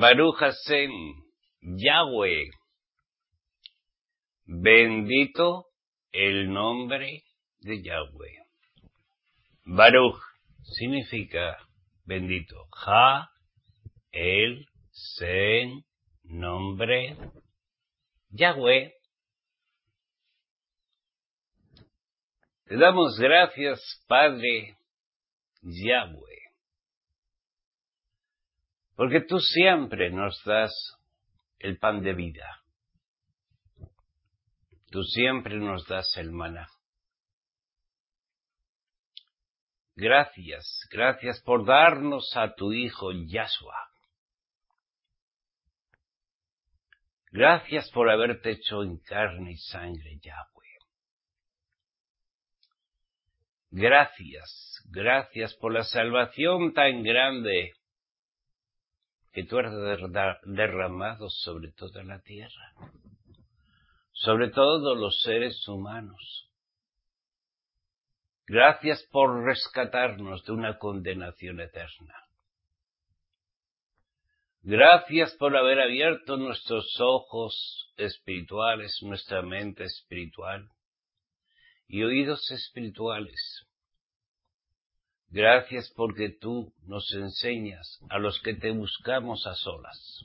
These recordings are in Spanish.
Baruch Hashem, Yahweh. Bendito el nombre de Yahweh. Baruch significa bendito. Ja, el, Sen, nombre. Yahweh. Te damos gracias, Padre Yahweh, porque tú siempre nos das el pan de vida. Tú siempre nos das el maná. Gracias por darnos a tu Hijo Yahshua. Gracias por haberte hecho en carne y sangre, Yahweh. Gracias por la salvación tan grande que tú has derramado sobre toda la tierra, sobre todos los seres humanos. Gracias por rescatarnos de una condenación eterna. Gracias por haber abierto nuestros ojos espirituales, nuestra mente espiritual y oídos espirituales. Gracias porque tú nos enseñas a los que te buscamos a solas.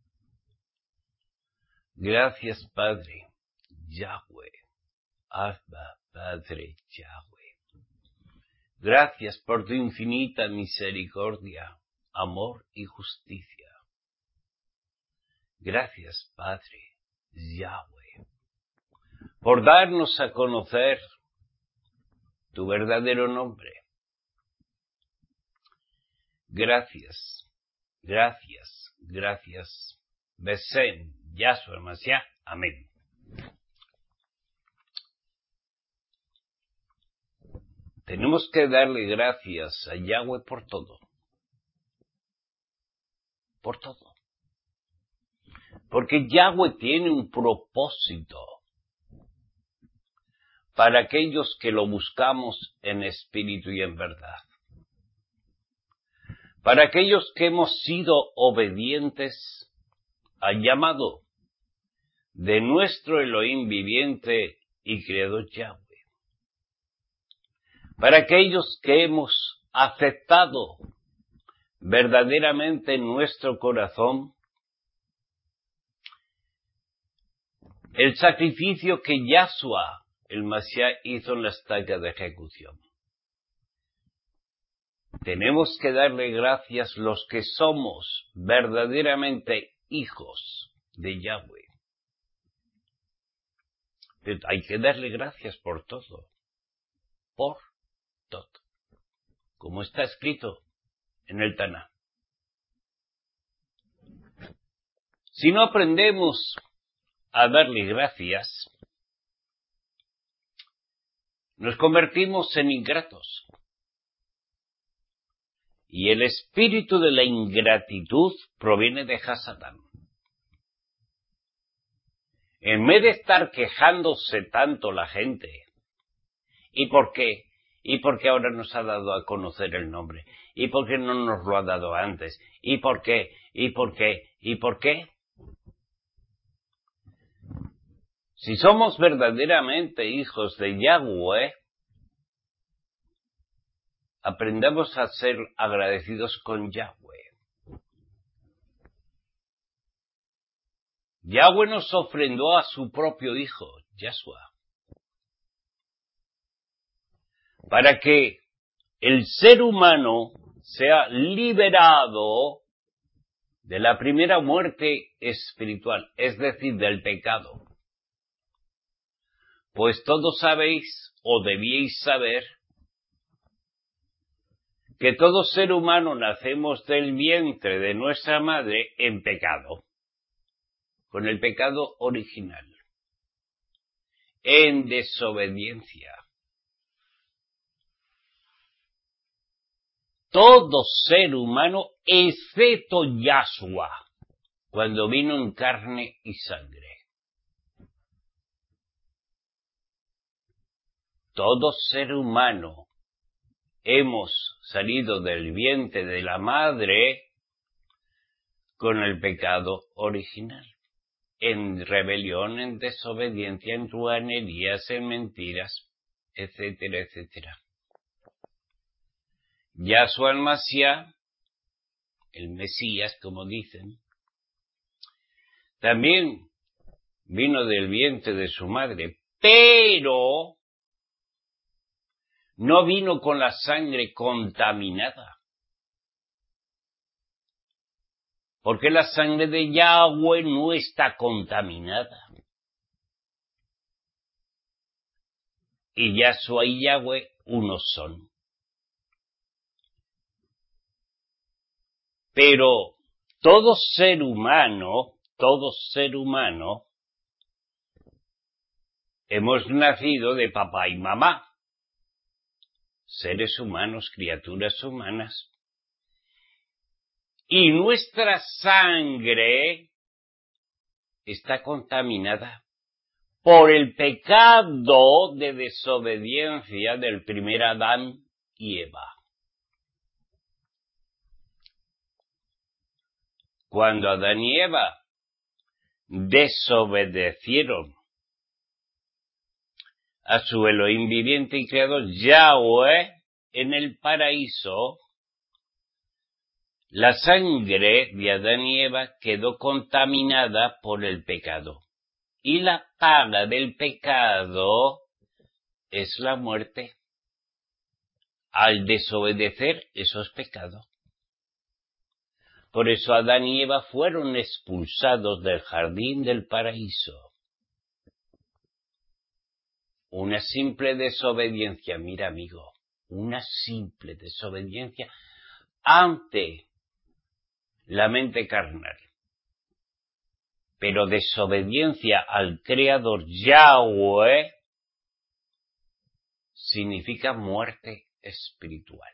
Gracias, Padre Yahweh, Abba, Padre Yahweh. Gracias por tu infinita misericordia, amor y justicia. Gracias, Padre Yahweh, por darnos a conocer tu verdadero nombre. Gracias. Besem, Yahshua Mashiach. Amén. Tenemos que darle gracias a Yahweh por todo. Por todo. Porque Yahweh tiene un propósito para aquellos que lo buscamos en espíritu y en verdad. Para aquellos que hemos sido obedientes al llamado de nuestro Elohim viviente y creador Yahweh. Para aquellos que hemos aceptado verdaderamente en nuestro corazón el sacrificio que Yahshua, el Mashiach, hizo en la estaca de ejecución. Tenemos que darle gracias los que somos verdaderamente hijos de Yahweh. Pero hay que darle gracias por todo. Por todo. Como está escrito en el Taná. Si no aprendemos a darle gracias, nos convertimos en ingratos. Y el espíritu de la ingratitud proviene de Hasatán. En vez de estar quejándose tanto la gente, ¿y por qué? ¿Y por qué ahora nos ha dado a conocer el nombre? ¿Y por qué no nos lo ha dado antes? ¿Y por qué? ¿Y por qué? ¿Y por qué? Si somos verdaderamente hijos de Yahweh, aprendamos a ser agradecidos con Yahweh. Yahweh nos ofrendó a su propio Hijo, Yahshua, para que el ser humano sea liberado de la primera muerte espiritual, es decir, del pecado. Pues todos sabéis, o debíais saber, que todo ser humano nacemos del vientre de nuestra madre en pecado, con el pecado original, en desobediencia. Todo ser humano, excepto Yahshua, cuando vino en carne y sangre. Todo ser humano hemos salido del vientre de la madre con el pecado original. En rebelión, en desobediencia, en truhanerías, en mentiras, etcétera, etcétera. Yahshua el Mashiach, el Mesías, como dicen, también vino del vientre de su madre, pero no vino con la sangre contaminada. Porque la sangre de Yahweh no está contaminada. Y Yahshua y Yahweh uno son. Pero todo ser humano, hemos nacido de papá y mamá. Seres humanos, criaturas humanas. Y nuestra sangre está contaminada por el pecado de desobediencia del primer Adán y Eva. Cuando Adán y Eva desobedecieron a su Elohim viviente y creador Yahweh en el paraíso, la sangre de Adán y Eva quedó contaminada por el pecado. Y la paga del pecado es la muerte. Al desobedecer esos pecados. Por eso Adán y Eva fueron expulsados del jardín del paraíso. Una simple desobediencia, mira amigo, una simple desobediencia ante la mente carnal. Pero desobediencia al Creador Yahweh significa muerte espiritual.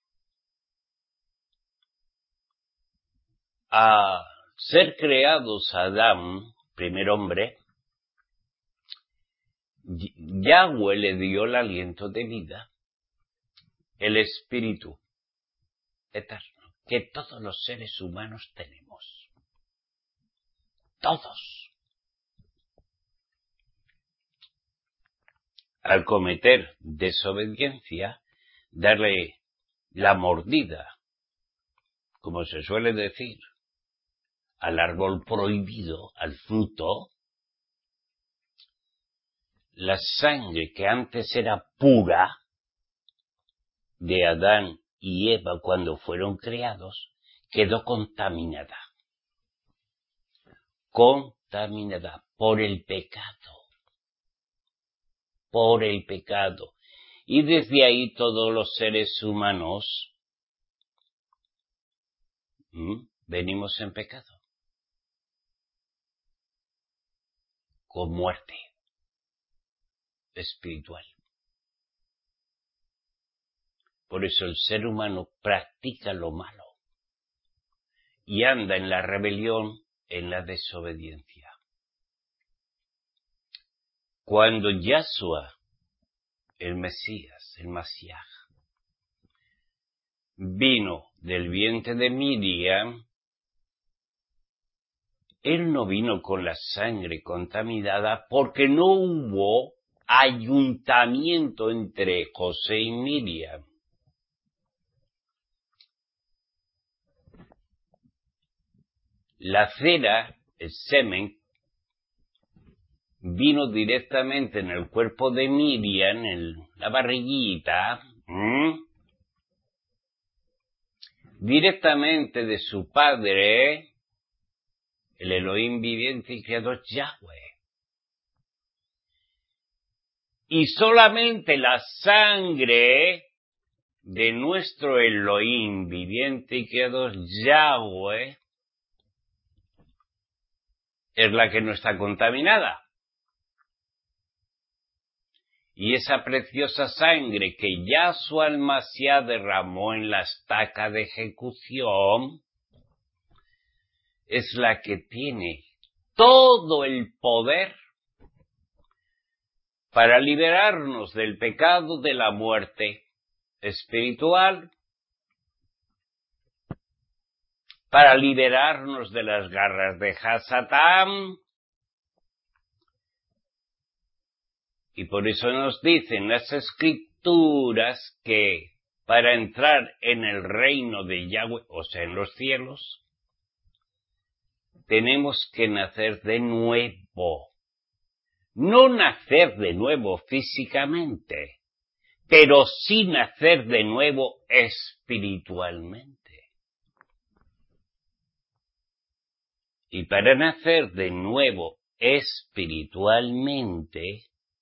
A ser creados Adán, primer hombre, Yahweh le dio el aliento de vida, el espíritu eterno, que todos los seres humanos tenemos. Todos. Al cometer desobediencia, darle la mordida, como se suele decir, al árbol prohibido, al fruto, la sangre que antes era pura de Adán y Eva cuando fueron creados, quedó contaminada. Contaminada por el pecado. Por el pecado. Y desde ahí todos los seres humanos venimos en pecado. Con muerte espiritual. Por eso el ser humano practica lo malo y anda en la rebelión, en la desobediencia. Cuando Yahshua, el Mesías, el Mashiach, vino del vientre de Miriam, él no vino con la sangre contaminada porque no hubo ayuntamiento entre José y Miriam. La cera, el semen, vino directamente en el cuerpo de Miriam, en la barriguita, directamente de su padre, el Elohim viviente y creador Yahweh. Y solamente la sangre de nuestro Elohim viviente y creador Yahweh es la que no está contaminada. Y esa preciosa sangre que Yahshua el Mashiach derramó en la estaca de ejecución es la que tiene todo el poder para liberarnos del pecado de la muerte espiritual, para liberarnos de las garras de Hasatán. Y por eso nos dicen las Escrituras que para entrar en el reino de Yahweh, o sea, en los cielos, tenemos que nacer de nuevo. No nacer de nuevo físicamente, pero sí nacer de nuevo espiritualmente. Y para nacer de nuevo espiritualmente,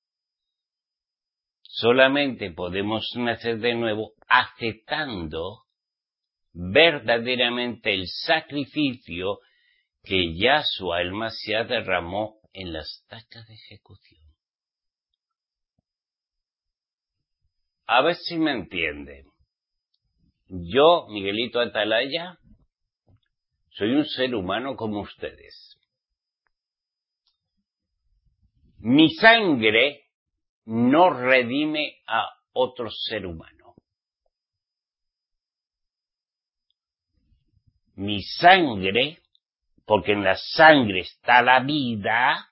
solamente podemos nacer de nuevo aceptando verdaderamente el sacrificio que Yahshua el Mashiach derramó en la estaca de ejecución. A ver si me entienden. Yo, Miguelito Atalaya, soy un ser humano como ustedes. Mi sangre no redime a otro ser humano. Mi sangre, porque en la sangre está la vida,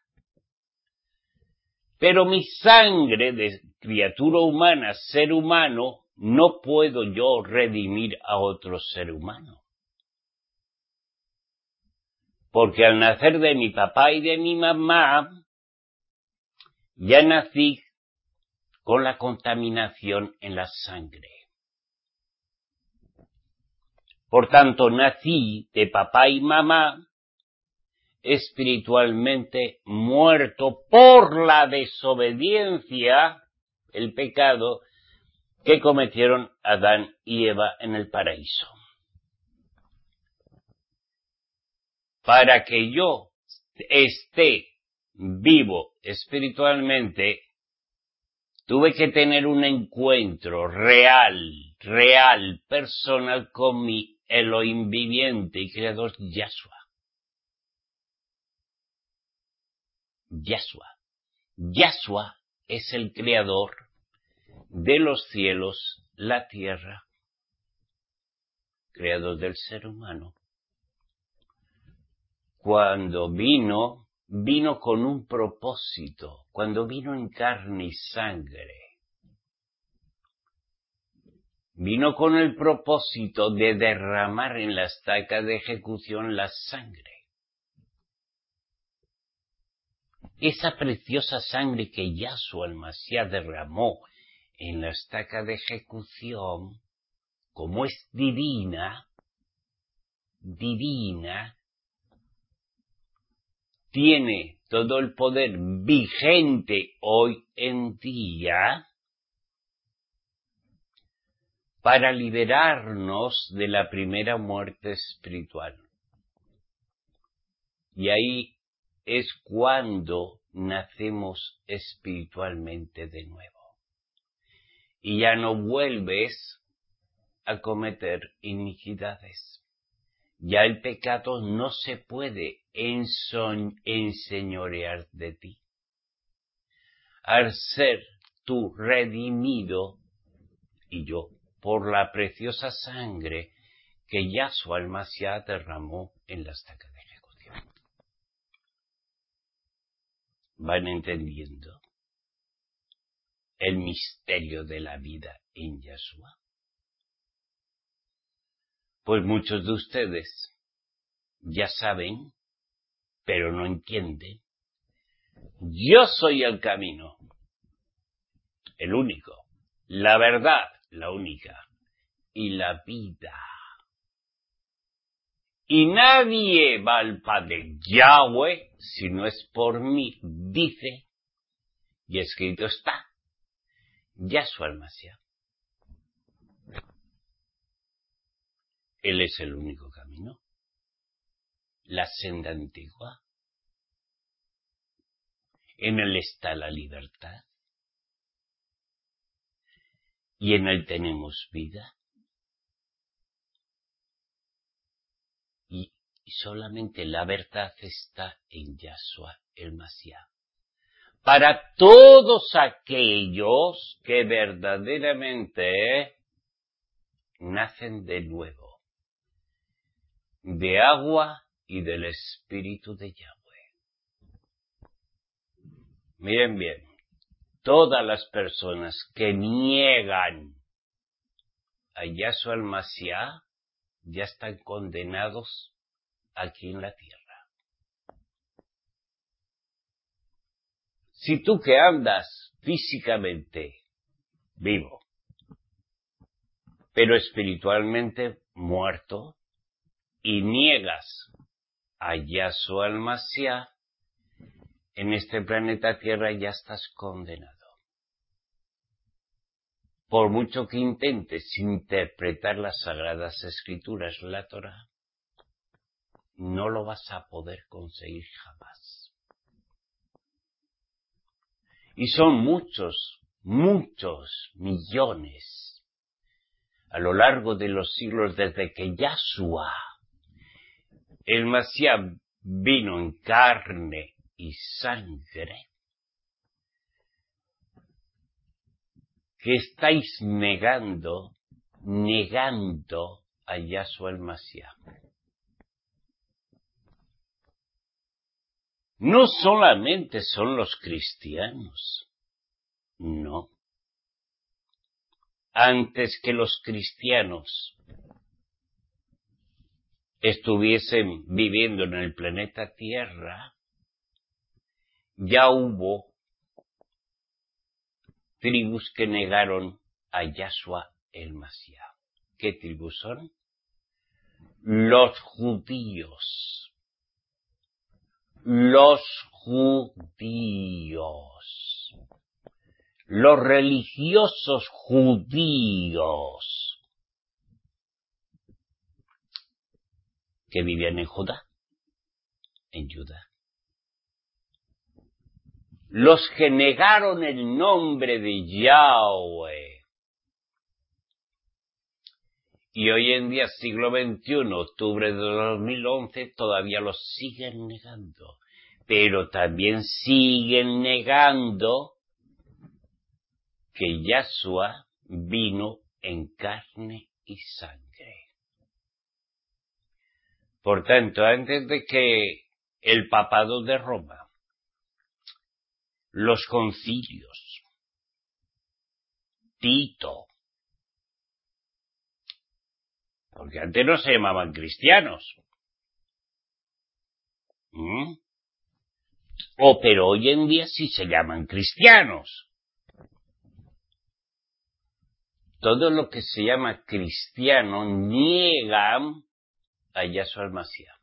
pero mi sangre de criatura humana, ser humano, no puedo yo redimir a otro ser humano. Porque al nacer de mi papá y de mi mamá, ya nací con la contaminación en la sangre. Por tanto, nací de papá y mamá espiritualmente muerto por la desobediencia, el pecado que cometieron Adán y Eva en el paraíso. Para que yo esté vivo espiritualmente, tuve que tener un encuentro real, personal con mi Elohim viviente y creador Yahshua. Yahshua es el creador de los cielos, la tierra, creador del ser humano. Cuando vino con un propósito, cuando vino en carne y sangre. Vino con el propósito de derramar en la estaca de ejecución la sangre. Esa preciosa sangre que Yahshua el Mashiach derramó en la estaca de ejecución, como es divina, tiene todo el poder vigente hoy en día para liberarnos de la primera muerte espiritual. Y ahí es cuando nacemos espiritualmente de nuevo. Y ya no vuelves a cometer iniquidades. Ya el pecado no se puede enseñorear de ti. Al ser tú redimido, y yo, por la preciosa sangre que Yahshua el Mashiach derramó en la estaca de ejecución. ¿Van entendiendo el misterio de la vida en Yahshua? Pues muchos de ustedes ya saben, pero no entienden. Yo soy el camino, el único, la verdad, la única, y la vida. Y nadie va al Padre Yahweh si no es por mí, dice, y escrito está, Yahshua el Mashiach. Él es el único camino, la senda antigua. En él está la libertad. Y en él tenemos vida. Y solamente la verdad está en Yahshua el Mashiach. Para todos aquellos que verdaderamente nacen de nuevo. de agua y del Espíritu de Yahweh. Miren bien, todas las personas que niegan a Yahshua el Mashiach ya están condenados aquí en la tierra. Si tú que andas físicamente vivo, pero espiritualmente muerto, y niegas a Yahshua el Mashiach, en este planeta Tierra ya estás condenado. Por mucho que intentes interpretar las Sagradas Escrituras, la Torá, no lo vas a poder conseguir jamás. Y son muchos millones a lo largo de los siglos desde que Yahshua, el Mashiach, vino en carne y sangre, que estáis negando a Yahshua el Mashiach. No solamente son los cristianos, no. Antes que los cristianos estuviesen viviendo en el planeta Tierra, ya hubo tribus que negaron a Yahshua el Mashiach. ¿Qué tribus son? Los judíos. Los religiosos judíos que vivían en Judá, en Judá. Los que negaron el nombre de Yahweh. Y hoy en día, siglo XXI, octubre de 2011, todavía los siguen negando. Pero también siguen negando que Yahshua vino en carne y sangre. Por tanto, antes de que el papado de Roma, los concilios, Tito, porque antes no se llamaban cristianos, pero hoy en día sí se llaman cristianos. Todo lo que se llama cristiano niegan a Yahshua el Mashiach.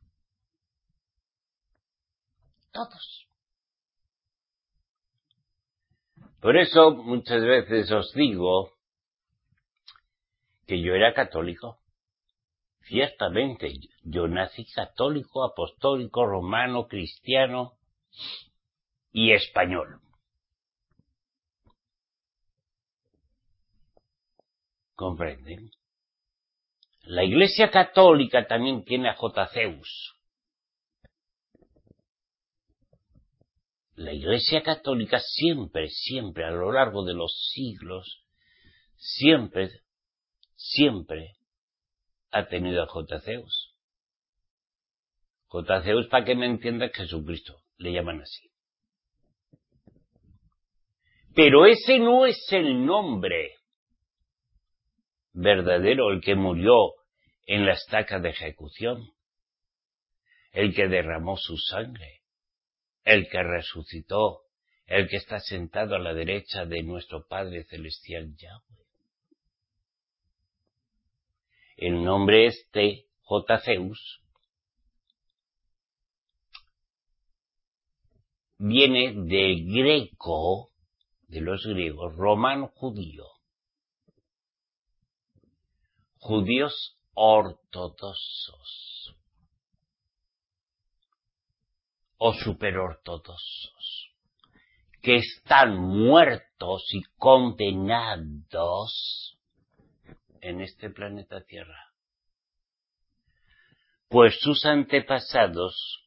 Todos. Por eso muchas veces os digo que yo era católico. Ciertamente, yo nací católico, apostólico, romano, cristiano y español. ¿Comprenden? La Iglesia Católica también tiene a J. Zeus. La Iglesia Católica siempre, a lo largo de los siglos, siempre ha tenido a J. Zeus. J. Zeus, para que me entienda, Jesucristo, le llaman así. Pero ese no es el nombre verdadero, el que murió en la estaca de ejecución, el que derramó su sangre, el que resucitó, el que está sentado a la derecha de nuestro Padre Celestial Yahweh. El nombre J. Zeus, viene del greco, de los griegos, romano judío. Judíos ortodoxos o superortodoxos, que están muertos y condenados en este planeta Tierra. Pues sus antepasados,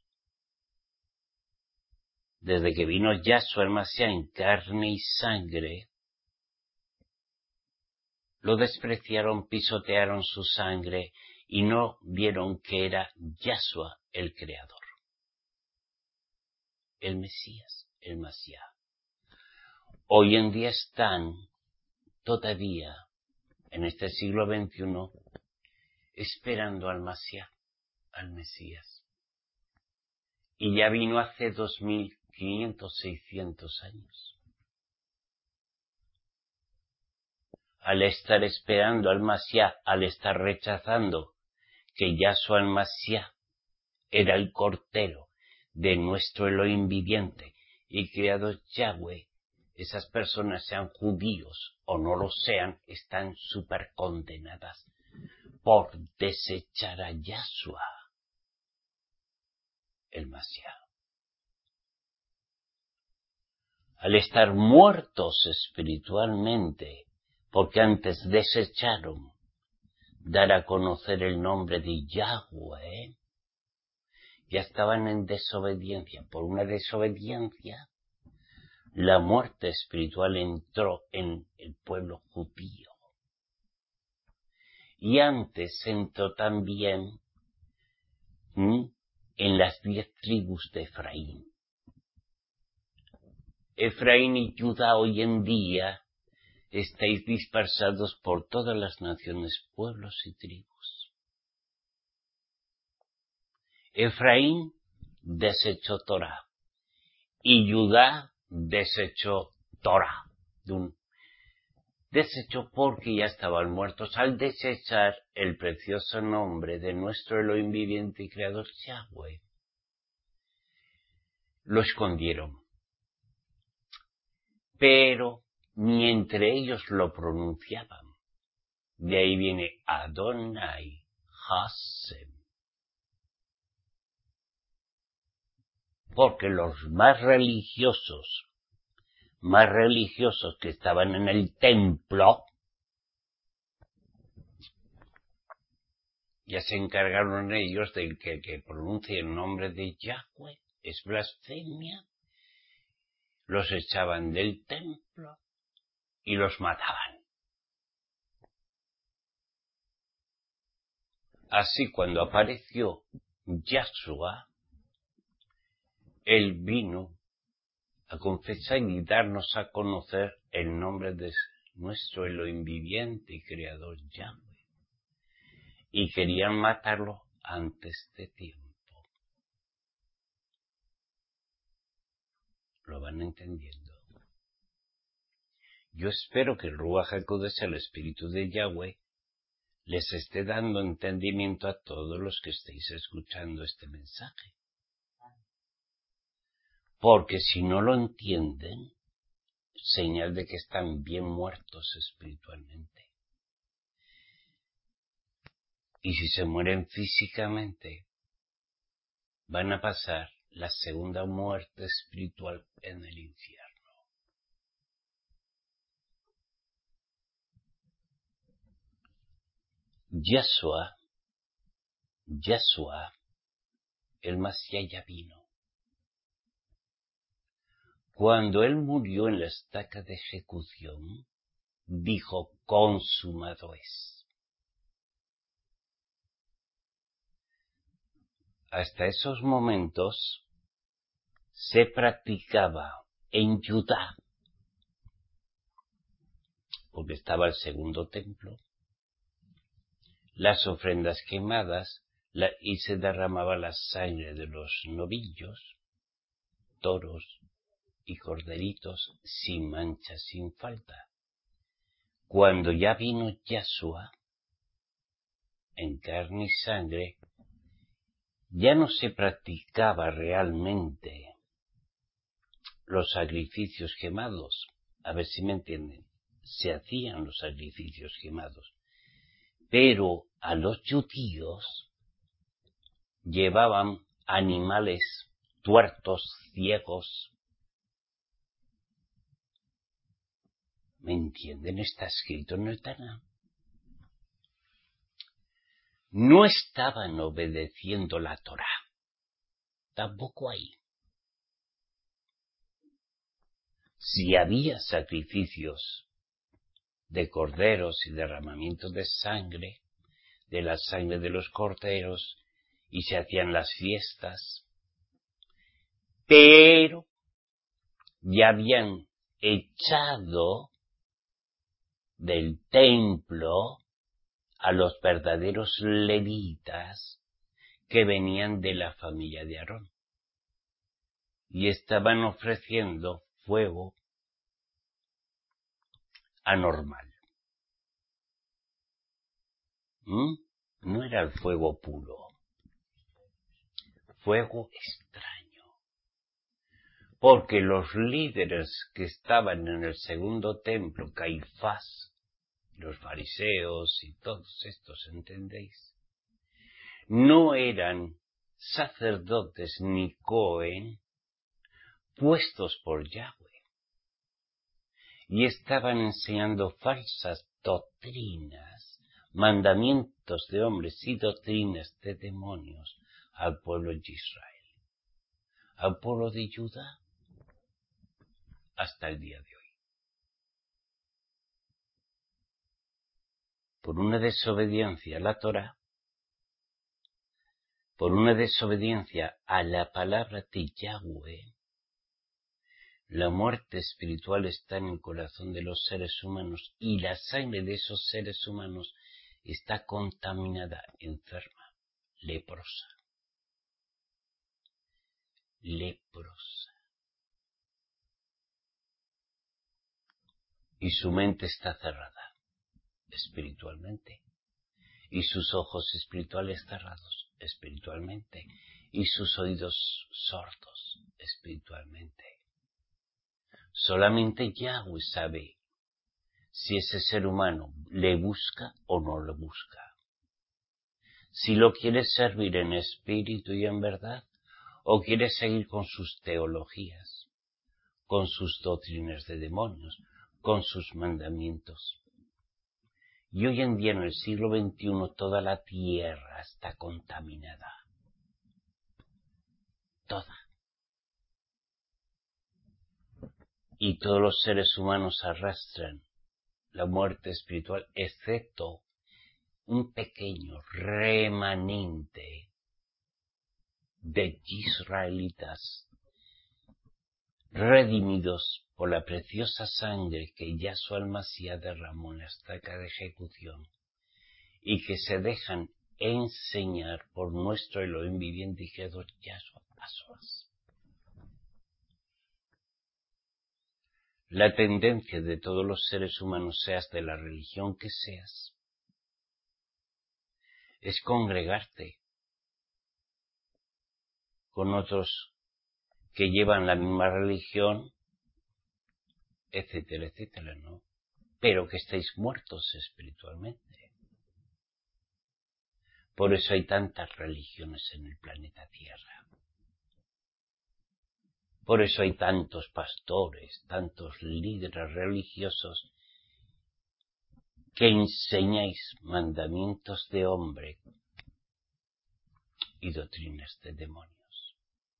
desde que vino Yahshua el Mashiach en carne y sangre, lo despreciaron, pisotearon su sangre y no vieron que era Yahshua el Creador, el Mesías, el Mashiach. Hoy en día están todavía en este siglo XXI esperando al Mashiach, al Mesías. Y ya vino hace 2500, 600 años. Al estar esperando al Mashiach, al estar rechazando que Yahshua el Mashiach era el Cordero de nuestro Elohim viviente y creado Yahweh, esas personas, sean judíos o no lo sean, están súper condenadas por desechar a Yahshua, el Mashiach. Al estar muertos espiritualmente, porque antes desecharon dar a conocer el nombre de Yahweh, ya estaban en desobediencia. Por una desobediencia, la muerte espiritual entró en el pueblo judío. Y antes entró también en las 10 tribus de Efraín. Efraín y Judá hoy en día estáis dispersados por todas las naciones, pueblos y tribus. Efraín desechó Torah y Judá desechó Torah. Desechó porque ya estaban muertos al desechar el precioso nombre de nuestro Elohim viviente y creador Yahweh. Lo escondieron. Pero ni entre ellos lo pronunciaban. De ahí viene Adonai Hashem. Porque los más religiosos que estaban en el templo, ya se encargaron ellos de que pronuncie el nombre de Yahweh, es blasfemia, los echaban del templo y los mataban. Así cuando apareció Yahshua, él vino a confesar y darnos a conocer el nombre de nuestro Elohim viviente y creador Yahweh. Y querían matarlo antes de tiempo. ¿Lo van entendiendo? Yo espero que el Ruach HaKodesh, el Espíritu de Yahweh, les esté dando entendimiento a todos los que estéis escuchando este mensaje. Porque si no lo entienden, señal de que están bien muertos espiritualmente. Y si se mueren físicamente, van a pasar la segunda muerte espiritual en el infierno. Yahshua, el Mashiach ya vino. Cuando él murió en la estaca de ejecución, dijo: consumado es. Hasta esos momentos se practicaba en Judá, porque estaba el segundo templo, las ofrendas quemadas y se derramaba la sangre de los novillos, toros y corderitos sin mancha, sin falta. Cuando ya vino Yahshua en carne y sangre, ya no se practicaba realmente los sacrificios quemados. A ver si me entienden. Se hacían los sacrificios quemados. Pero a los judíos llevaban animales tuertos, ciegos. ¿Me entienden? Está escrito en el Tanaj. No estaban obedeciendo la Torá. Tampoco ahí. Si había sacrificios de corderos y derramamientos de sangre, de la sangre de los corderos y se hacían las fiestas, pero ya habían echado del templo a los verdaderos levitas que venían de la familia de Aarón y estaban ofreciendo fuego anormal. No era el fuego puro, fuego extraño, porque los líderes que estaban en el segundo templo, Caifás, los fariseos y todos estos, ¿entendéis? No eran sacerdotes ni Cohen puestos por Yahweh y estaban enseñando falsas doctrinas, mandamientos de hombres y doctrinas de demonios al pueblo de Israel, al pueblo de Judá, hasta el día de hoy. Por una desobediencia a la Torá, por una desobediencia a la palabra de Yahweh, la muerte espiritual está en el corazón de los seres humanos y la sangre de esos seres humanos está contaminada, enferma, leprosa. Leprosa. Y su mente está cerrada espiritualmente. Y sus ojos espirituales cerrados espiritualmente. Y sus oídos sordos espiritualmente. Solamente Yahweh sabe si ese ser humano le busca o no lo busca. Si lo quiere servir en espíritu y en verdad, o quiere seguir con sus teologías, con sus doctrinas de demonios, con sus mandamientos. Y hoy en día, en el siglo XXI, toda la tierra está contaminada. Toda. Y todos los seres humanos arrastran la muerte espiritual, excepto un pequeño remanente de israelitas redimidos por la preciosa sangre que Yahshua el Mashiach derramó en la estaca de ejecución y que se dejan enseñar por nuestro Elohim viviente y creador Yahshua a solas. La tendencia de todos los seres humanos, seas de la religión que seas, es congregarte con otros que llevan la misma religión, etcétera, etcétera, ¿no? Pero que estáis muertos espiritualmente. Por eso hay tantas religiones en el planeta Tierra. Por eso hay tantos pastores, tantos líderes religiosos que enseñáis mandamientos de hombre y doctrinas de demonios.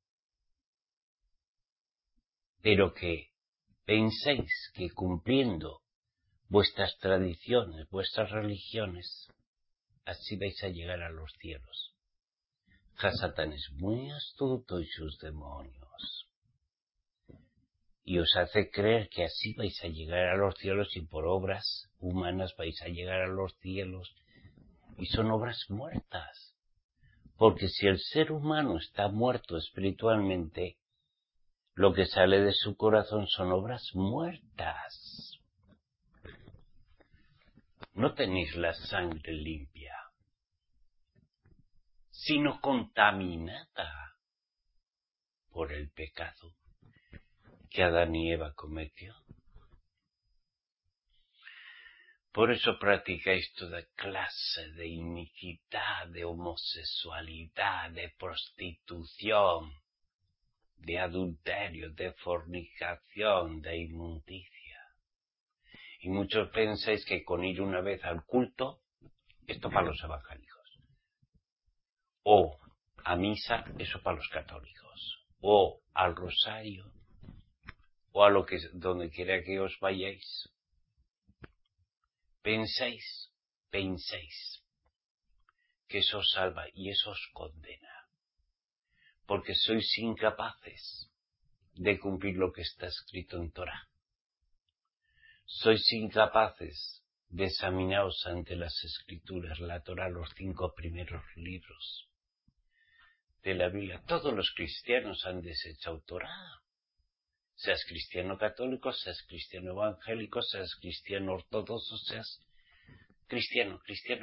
Pero que penséis que cumpliendo vuestras tradiciones, vuestras religiones, así vais a llegar a los cielos. Satán es muy astuto y sus demonios. Y os hace creer que así vais a llegar a los cielos y por obras humanas vais a llegar a los cielos. Y son obras muertas. Porque si el ser humano está muerto espiritualmente, lo que sale de su corazón son obras muertas. No tenéis la sangre limpia, sino contaminada por el pecado que Adán y Eva cometió. Por eso practicáis toda clase de iniquidad, de homosexualidad, de prostitución, de adulterio, de fornicación, de inmundicia. Y muchos pensáis que con ir una vez al culto, esto para los evangélicos, o a misa, eso para los católicos, o al rosario, o a lo que donde quiera que os vayáis. Penséis que eso os salva y eso os condena. Porque sois incapaces de cumplir lo que está escrito en Torá. Sois incapaces de examinaros ante las Escrituras, la Torá, los 5 primeros libros de la Biblia. Todos los cristianos han desechado Torá. Seas cristiano católico, seas cristiano evangélico, seas cristiano ortodoxo, seas cristiano,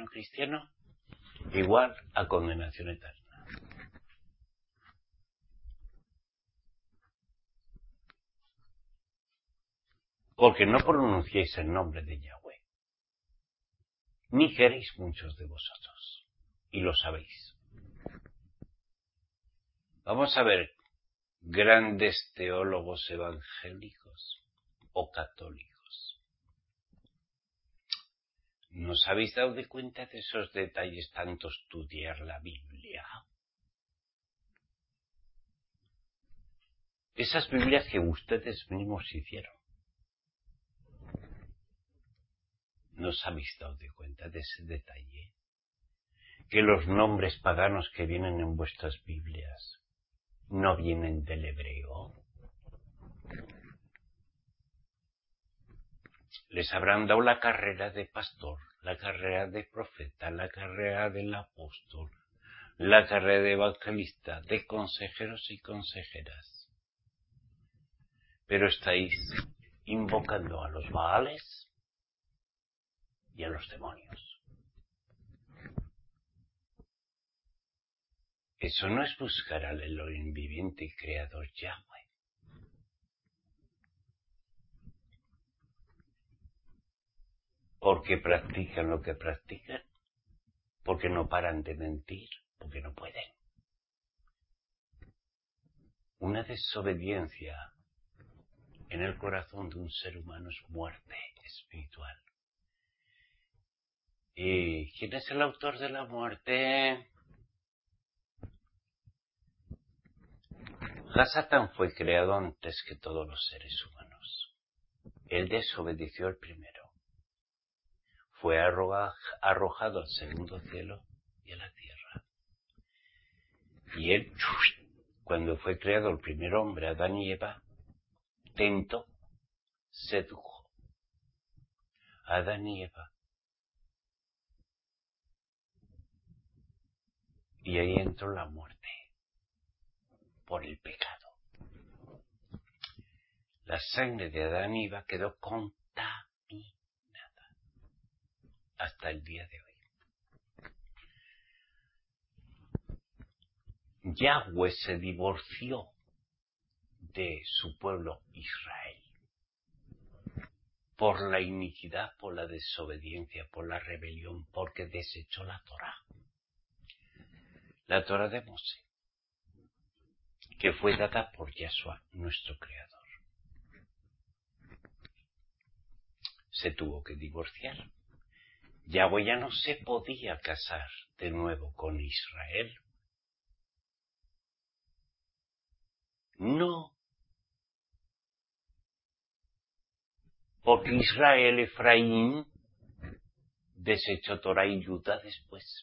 igual a condenación eterna. Porque no pronunciáis el nombre de Yahweh, ni queréis muchos de vosotros, y lo sabéis. Vamos a ver, grandes teólogos evangélicos o católicos, ¿no os habéis dado de cuenta de esos detalles tanto estudiar la Biblia? Esas Biblias que ustedes mismos hicieron. ¿No os habéis dado de cuenta de ese detalle? Que los nombres paganos que vienen en vuestras Biblias no vienen del hebreo. Les habrán dado la carrera de pastor, la carrera de profeta, la carrera del apóstol, la carrera de evangelista, de consejeros y consejeras. Pero estáis invocando a los Baales y a los demonios. Eso no es buscar al Elohim viviente y creador Yahweh. Porque practican lo que practican, porque no paran de mentir, porque no pueden. Una desobediencia en el corazón de un ser humano es muerte espiritual. ¿Y quién es el autor de la muerte? Hasatán fue creado antes que todos los seres humanos. Él desobedeció el primero. Fue arrojado al segundo cielo y a la tierra. Y él, cuando fue creado el primer hombre, Adán y Eva, tentó, sedujo a Adán y Eva. Y ahí entró la muerte por el pecado. La sangre de Adán y Eva quedó contaminada hasta el día de hoy. Yahweh se divorció de su pueblo Israel por la iniquidad, por la desobediencia, por la rebelión, porque desechó la Torá. La Torá de Mosé, que fue dada por Yahshua, nuestro Creador. Se tuvo que divorciar. Yahweh ya no se podía casar de nuevo con Israel. No. Porque Israel, Efraín, desechó Torah y Judá después.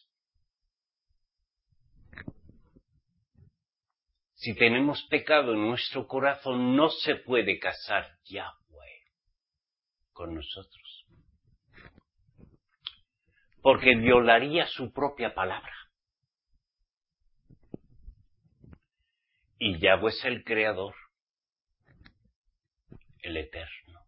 Si tenemos pecado en nuestro corazón, no se puede casar Yahweh con nosotros. Porque violaría su propia palabra. Y Yahweh es el Creador, el Eterno,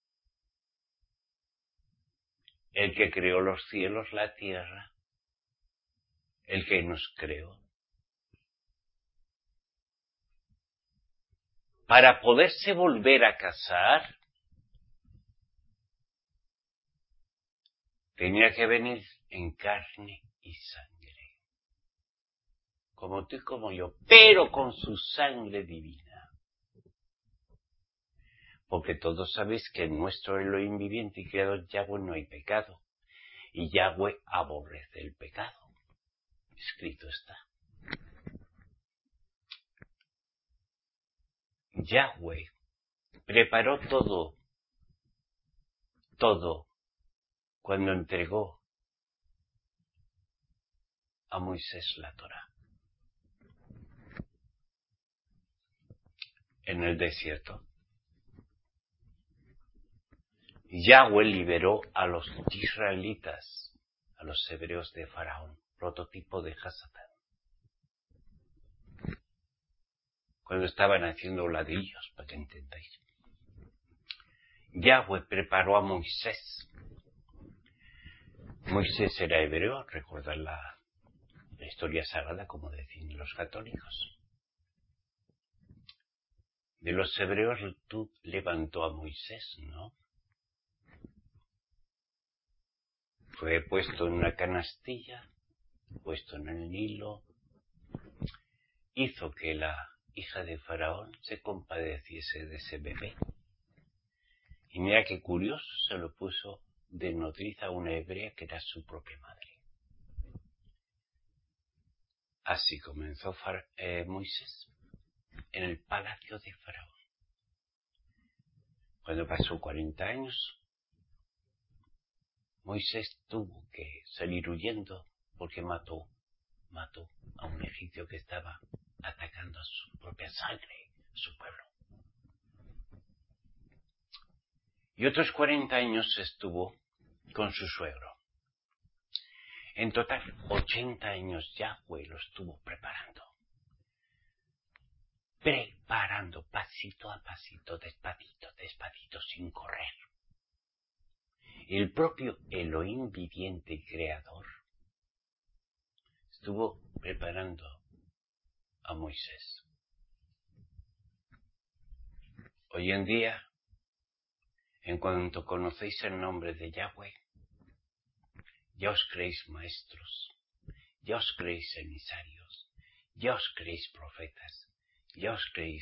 el que creó los cielos, la tierra, el que nos creó. Para poderse volver a casar, tenía que venir en carne y sangre, como tú y como yo, pero con su sangre divina. Porque todos sabéis que en nuestro Elohim viviente y creador Yahweh no hay pecado, y Yahweh aborrece el pecado. Escrito está. Yahweh preparó todo, cuando entregó a Moisés la Torá. En el desierto, Yahweh liberó a los israelitas, a los hebreos de Faraón, prototipo de Hasatán, cuando estaban haciendo ladrillos, para que entendáis. Yahweh preparó a Moisés. Moisés era hebreo, recordad la historia sagrada, como decían los católicos. De los hebreos tú levantó a Moisés, ¿no? Fue puesto en una canastilla, puesto en el Nilo, hizo que la hija de Faraón se compadeciese de ese bebé. Y mira qué curioso, se lo puso de nodriza a una hebrea que era su propia madre. Así comenzó Moisés en el palacio de Faraón. Cuando pasó 40 años, Moisés tuvo que salir huyendo porque mató a un egipcio que estaba atacando a su propia sangre, a su pueblo. Y otros 40 años estuvo con su suegro. En total, 80 años Yahweh lo estuvo preparando. Preparando pasito a pasito, despacito, despacito, sin correr. El propio Elohim viviente y creador estuvo preparando a Moisés. Hoy en día, en cuanto conocéis el nombre de Yahweh, ya os creéis maestros, ya os creéis emisarios, ya os creéis profetas, ya os creéis...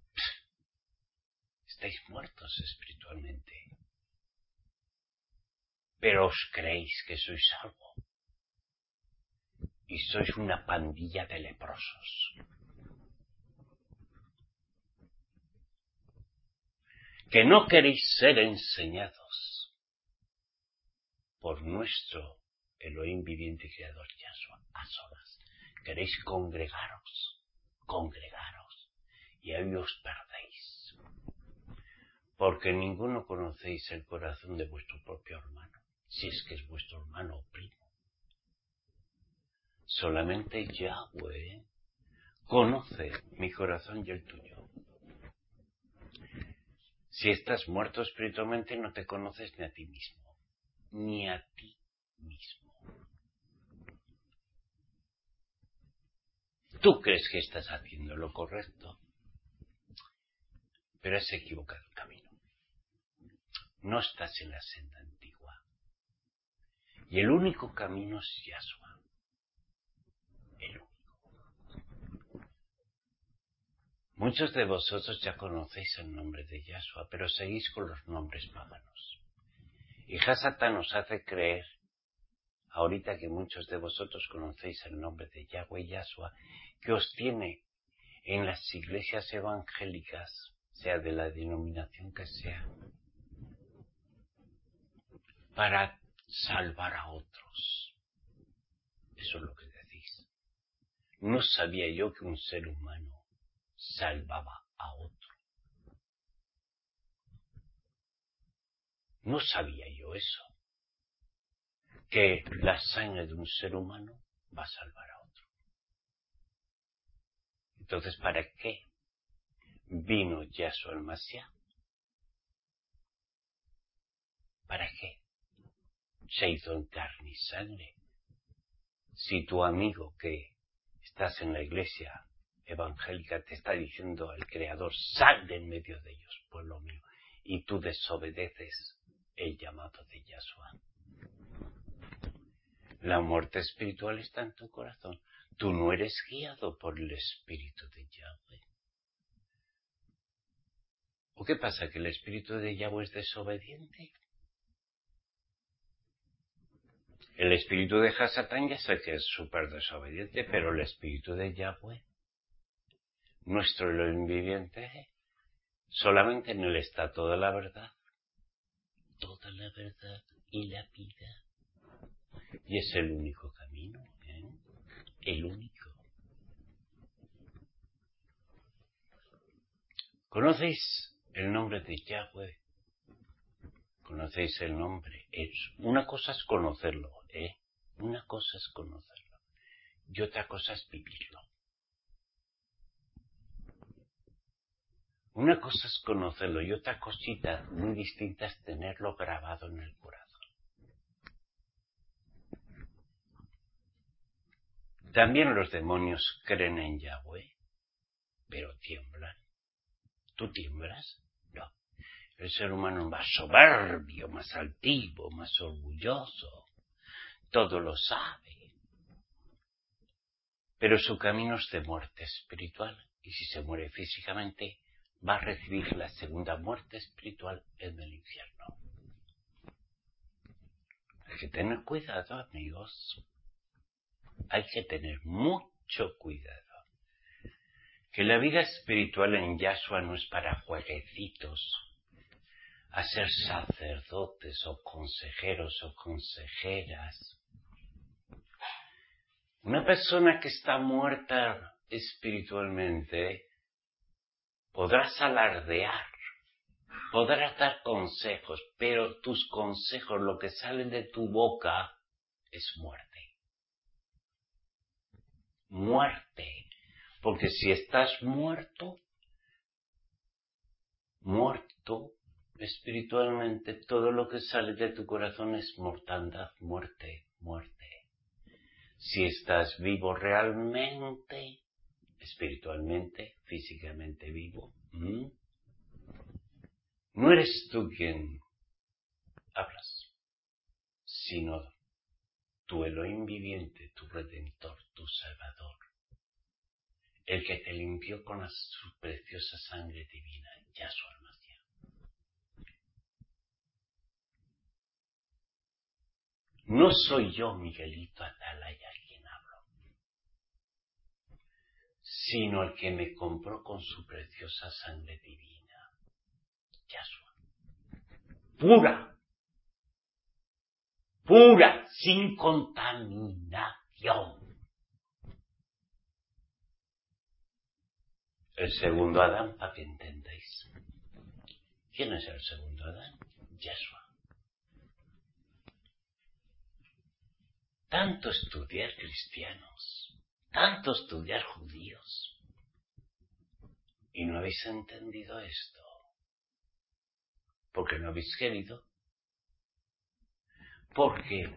estáis muertos espiritualmente. Pero os creéis que sois algo. Y sois una pandilla de leprosos. Que no queréis ser enseñados por nuestro Elohim viviente y creador Yahshua a solas. Queréis congregaros, y ahí os perdéis. Porque ninguno conocéis el corazón de vuestro propio hermano, si es que es vuestro hermano o primo. Solamente Yahweh conoce mi corazón y el tuyo. Si estás muerto espiritualmente, no te conoces ni a ti mismo. Ni a ti mismo. Tú crees que estás haciendo lo correcto, pero has equivocado el camino. No estás en la senda antigua. Y el único camino es Yahshua. El único. Muchos de vosotros ya conocéis el nombre de Yahshua, pero seguís con los nombres paganos. Y Hasatán nos hace creer, ahorita que muchos de vosotros conocéis el nombre de Yahweh Yahshua, que os tiene en las iglesias evangélicas, sea de la denominación que sea, para salvar a otros. Eso es lo que decís. No sabía yo que un ser humano salvaba a otro. No sabía yo eso. Que la sangre de un ser humano va a salvar a otro. Entonces, ¿para qué vino Yahshua el Mashiach? ¿Para qué se hizo en carne y sangre? Si tu amigo que estás en la iglesia evangélica te está diciendo al Creador, sal de en medio de ellos, pueblo mío, y tú desobedeces el llamado de Yahshua. La muerte espiritual está en tu corazón. Tú no eres guiado por el Espíritu de Yahweh. ¿O qué pasa? ¿Que el Espíritu de Yahweh es desobediente? El espíritu de Hasatán ya sé que es súper desobediente, pero el espíritu de Yahweh, nuestro Elohim viviente, solamente en él está toda la verdad y la vida. Y es el único camino, ¿eh? el único. ¿Conocéis el nombre de Yahweh? ¿Conocéis el nombre? Una cosa es conocerlo, Una cosa es conocerlo. Y otra cosa es vivirlo. Una cosa es conocerlo y otra cosita muy distinta es tenerlo grabado en el corazón. También los demonios creen en Yahweh, pero tiemblan. ¿Tú tiemblas? No. El ser humano es más soberbio, más altivo, más orgulloso. Todo lo sabe. Pero su camino es de muerte espiritual. Y si se muere físicamente, va a recibir la segunda muerte espiritual en el infierno. Hay que tener cuidado, amigos. Hay que tener mucho cuidado. Que la vida espiritual en Yahshua no es para jueguecitos, a ser sacerdotes o consejeros o consejeras. Una persona que está muerta espiritualmente podrás alardear, podrás dar consejos, pero tus consejos, lo que sale de tu boca, es muerte. Muerte. Porque si estás muerto espiritualmente, todo lo que sale de tu corazón es mortandad, muerte. Si estás vivo realmente, espiritualmente, físicamente vivo, no eres tú quien hablas, sino tu Elohim viviente, tu Redentor, tu Salvador, el que te limpió con su preciosa sangre divina, Yahshua Mashiach. No soy yo, Miguelito Atalaya, quien hablo, sino el que me compró con su preciosa sangre divina, Yahshua. Pura, sin contaminación. El segundo Adán, para que entendáis. ¿Quién es el segundo Adán? Yahshua. Tanto estudiar cristianos, tanto estudiar judíos, y no habéis entendido esto, porque no habéis querido. Porque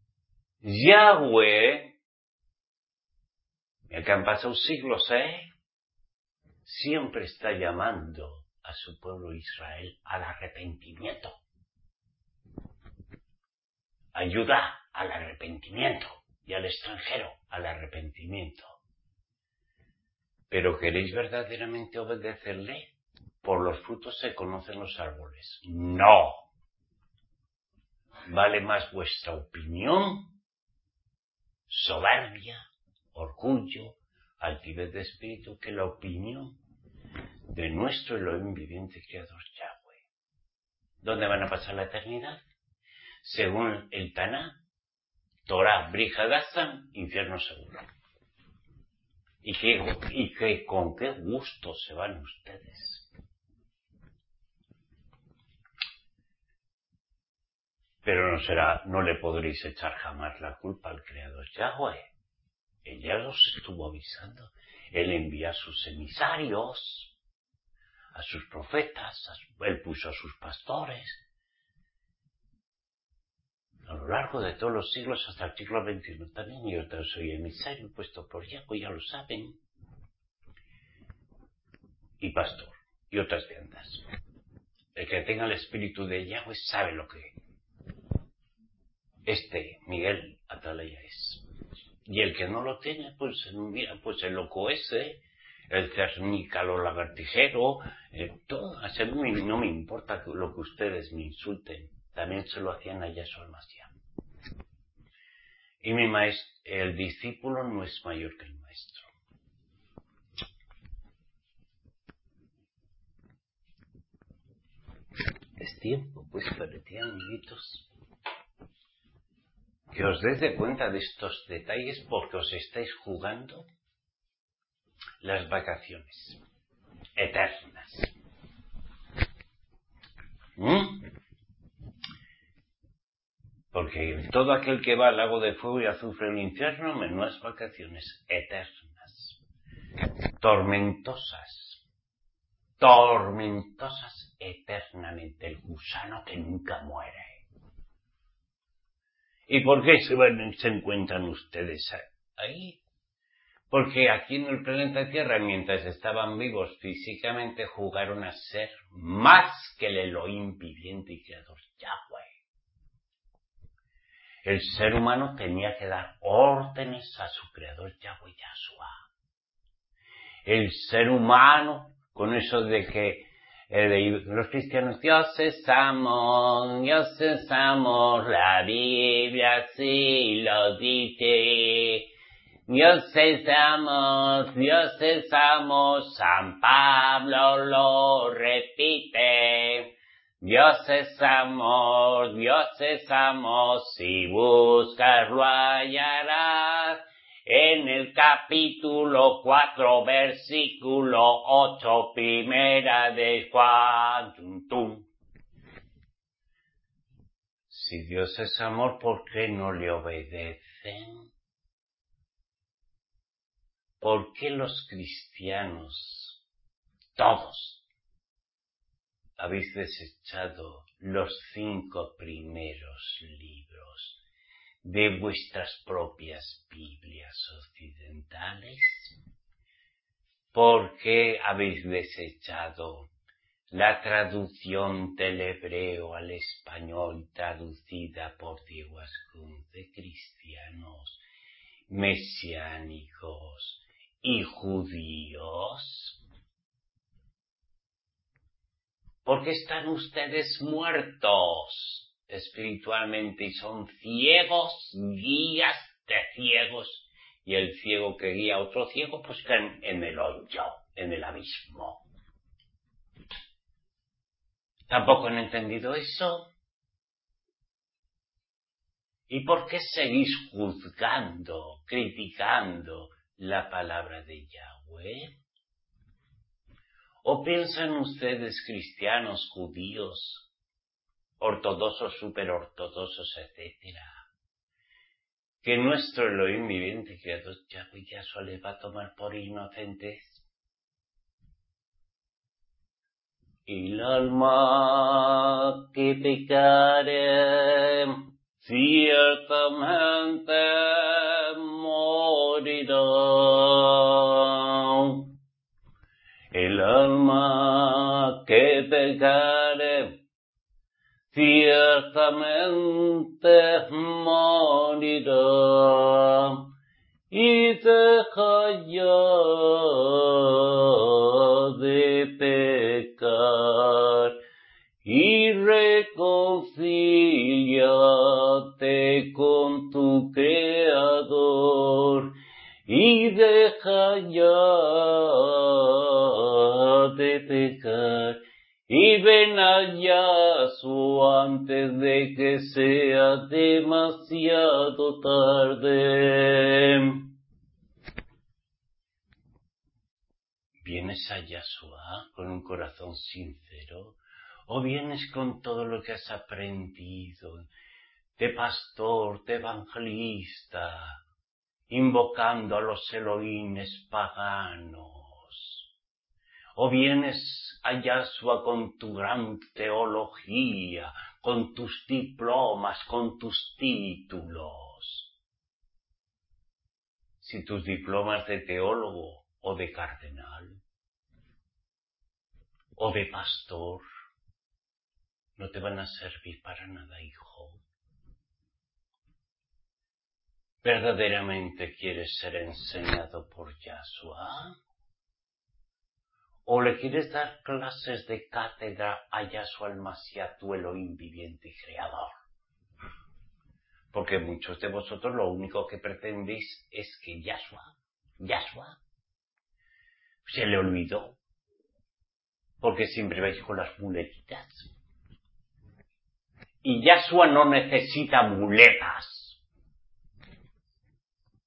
Yahweh, el que han pasado siglos, siempre está llamando a su pueblo Israel al arrepentimiento. Ayuda al arrepentimiento y al extranjero al arrepentimiento. ¿Pero queréis verdaderamente obedecerle? Por los frutos se conocen los árboles. No. Vale más vuestra opinión, soberbia, orgullo, altivez de espíritu, que la opinión de nuestro Elohim viviente creador Yahweh. ¿Dónde van a pasar la eternidad? Según el Taná, Torah, Brit Hadashah, infierno seguro. ¿Y con qué gusto se van ustedes? Pero no le podréis echar jamás la culpa al creador Yahweh. Él ya los estuvo avisando. Él envía a sus emisarios, a sus profetas, él puso a sus pastores. A lo largo de todos los siglos hasta el siglo XXI también yo soy emisario puesto por Yahweh, ya lo saben. Y pastor, y otras tiendas. El que tenga el espíritu de Yahweh sabe lo que Miguel Atalaya es. Y el que no lo tiene, pues mira, pues el loco ese, el cernícalo lagartijero, todo. A mí no me importa lo que ustedes me insulten. También se lo hacían a Yahshua Mashiach. Y el discípulo no es mayor que el maestro. Es tiempo, pues, para ti, amiguitos. que os des de cuenta de estos detalles porque os estáis jugando las vacaciones eternas. Porque todo aquel que va al lago de fuego y azufre del infierno, menudas vacaciones eternas, tormentosas eternamente, el gusano que nunca muere. ¿Y por qué se encuentran ustedes ahí? Porque aquí en el planeta Tierra, mientras estaban vivos físicamente, jugaron a ser más que el Elohim viviente y creador Yahweh. El ser humano tenía que dar órdenes a su creador Yahweh Yahshua. El ser humano, con eso de que los cristianos, Dios es amor, la Biblia así lo dice. Dios es amor, San Pablo lo repite. Dios es amor, si buscas lo hallarás. En el capítulo 4, versículo 8, primera de Juan. Si Dios es amor, ¿por qué no le obedecen? ¿Por qué los cristianos, todos, habéis desechado los 5 primeros libros de vuestras propias Biblias occidentales? ¿Por qué habéis desechado la traducción del hebreo al español traducida por Diego Ascun de cristianos mesiánicos y judíos? Porque están ustedes muertos espiritualmente y son ciegos, guías de ciegos, y el ciego que guía a otro ciego pues caen en el hoyo, en el abismo. ¿Tampoco han entendido eso? ¿Y por qué seguís juzgando, criticando la palabra de Yahweh? ¿O piensan ustedes, cristianos, judíos, ortodoxos, superortodoxos, etcétera, que nuestro Elohim viviente, creador Yahweh Yahshua, les va a tomar por inocentes? Y el alma que pecare ciertamente morirá. El alma que pecare ciertamente morirá y deja ya de pecar y reconcíliate con tu Creador y deja ya de pecar y ven allá antes de que sea demasiado tarde. ¿Vienes a Yahshua con un corazón sincero? ¿O vienes con todo lo que has aprendido de pastor, de evangelista, invocando a los Elohines paganos? ¿O vienes a Yahshua con tu gran teología, con tus diplomas, con tus títulos? Si tus diplomas de teólogo o de cardenal o de pastor no te van a servir para nada, hijo. ¿Verdaderamente quieres ser enseñado por Yahshua? ¿O le quieres dar clases de cátedra a Yahshua el Mashiach, tu Elohim viviente y creador? Porque muchos de vosotros lo único que pretendéis es que Yahshua se le olvidó. Porque siempre vais con las muletitas. Y Yahshua no necesita muletas.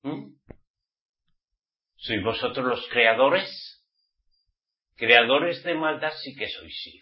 ¿Sois vosotros los creadores? Creadores de maldad sí que sois, sí.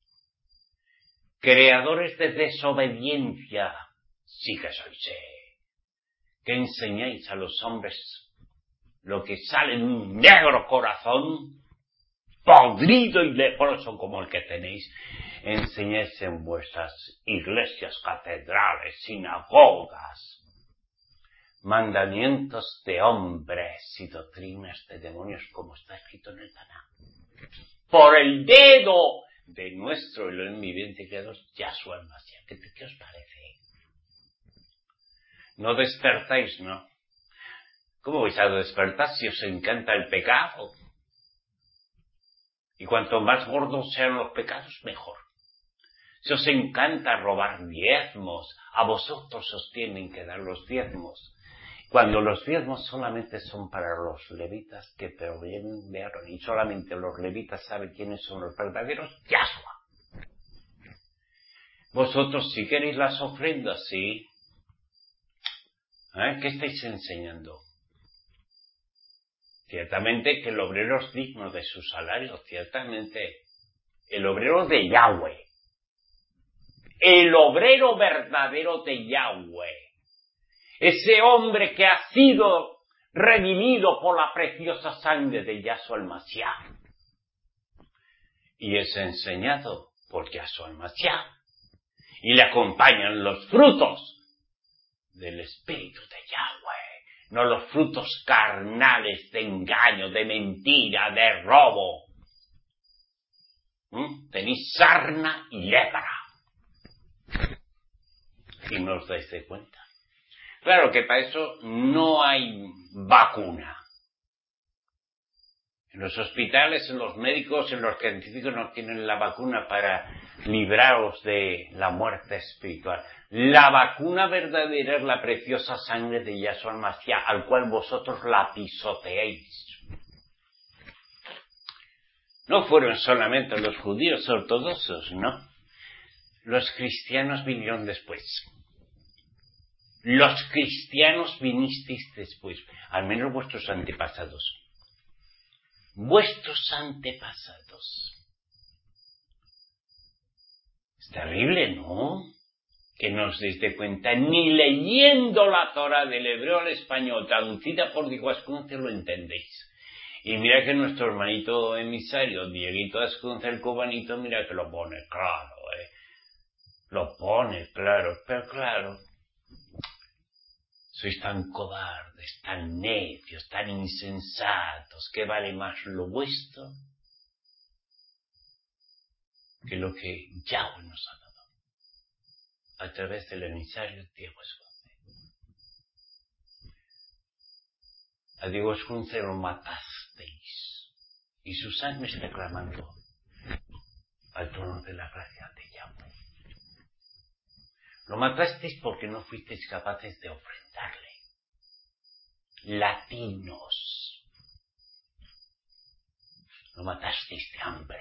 Creadores de desobediencia sí que sois, sí. Que enseñáis a los hombres lo que sale de un negro corazón, podrido y leproso como el que tenéis. Enseñáis en vuestras iglesias, catedrales, sinagogas, mandamientos de hombres y doctrinas de demonios, como está escrito en el Taná. Por el dedo de nuestro Elohim viviente creador, Yahshua el Mashiach. ¿Qué os parece? No despertáis, ¿no? ¿Cómo vais a despertar si os encanta el pecado? Y cuanto más gordos sean los pecados, mejor. Si os encanta robar diezmos, a vosotros os tienen que dar los diezmos. Cuando los diezmos solamente son para los levitas que provienen de Aarón, y solamente los levitas saben quiénes son los verdaderos, Yahshua. Vosotros si queréis las ofrendas, sí. ¿Qué estáis enseñando? Ciertamente que el obrero es digno de su salario, ciertamente. El obrero de Yahweh. El obrero verdadero de Yahweh. Ese hombre que ha sido redimido por la preciosa sangre de Yahshua el Mashiach. Y es enseñado por Yahshua el Mashiach. Y le acompañan los frutos del Espíritu de Yahweh. No los frutos carnales de engaño, de mentira, de robo. Tenéis sarna y lepra. Y no os dais de cuenta. Claro que para eso no hay vacuna. En los hospitales, en los médicos, en los científicos no tienen la vacuna para libraros de la muerte espiritual. La vacuna verdadera es la preciosa sangre de Yahshua el Mashiach, al cual vosotros la pisoteéis. No fueron solamente los judíos ortodoxos, no. Los cristianos vinieron después. Los cristianos vinisteis después, al menos vuestros antepasados. Vuestros antepasados. Es terrible, ¿no? Que no os deis de cuenta, ni leyendo la Torah del hebreo al español, traducida por Diego Ascunce, lo entendéis. Y mira que nuestro hermanito emisario, Dieguito Ascunce, el cubanito, mira que lo pone claro, Lo pone claro, pero claro. Sois tan cobardes, tan necios, tan insensatos, que vale más lo vuestro que lo que Yahweh nos ha dado a través del emisario Diego Ascunce. A Diego Ascunce lo matasteis y su sangre está clamando al trono de la gracia de Yahweh. Lo matasteis porque no fuisteis capaces de ofrendarle. Latinos. Lo matasteis de hambre.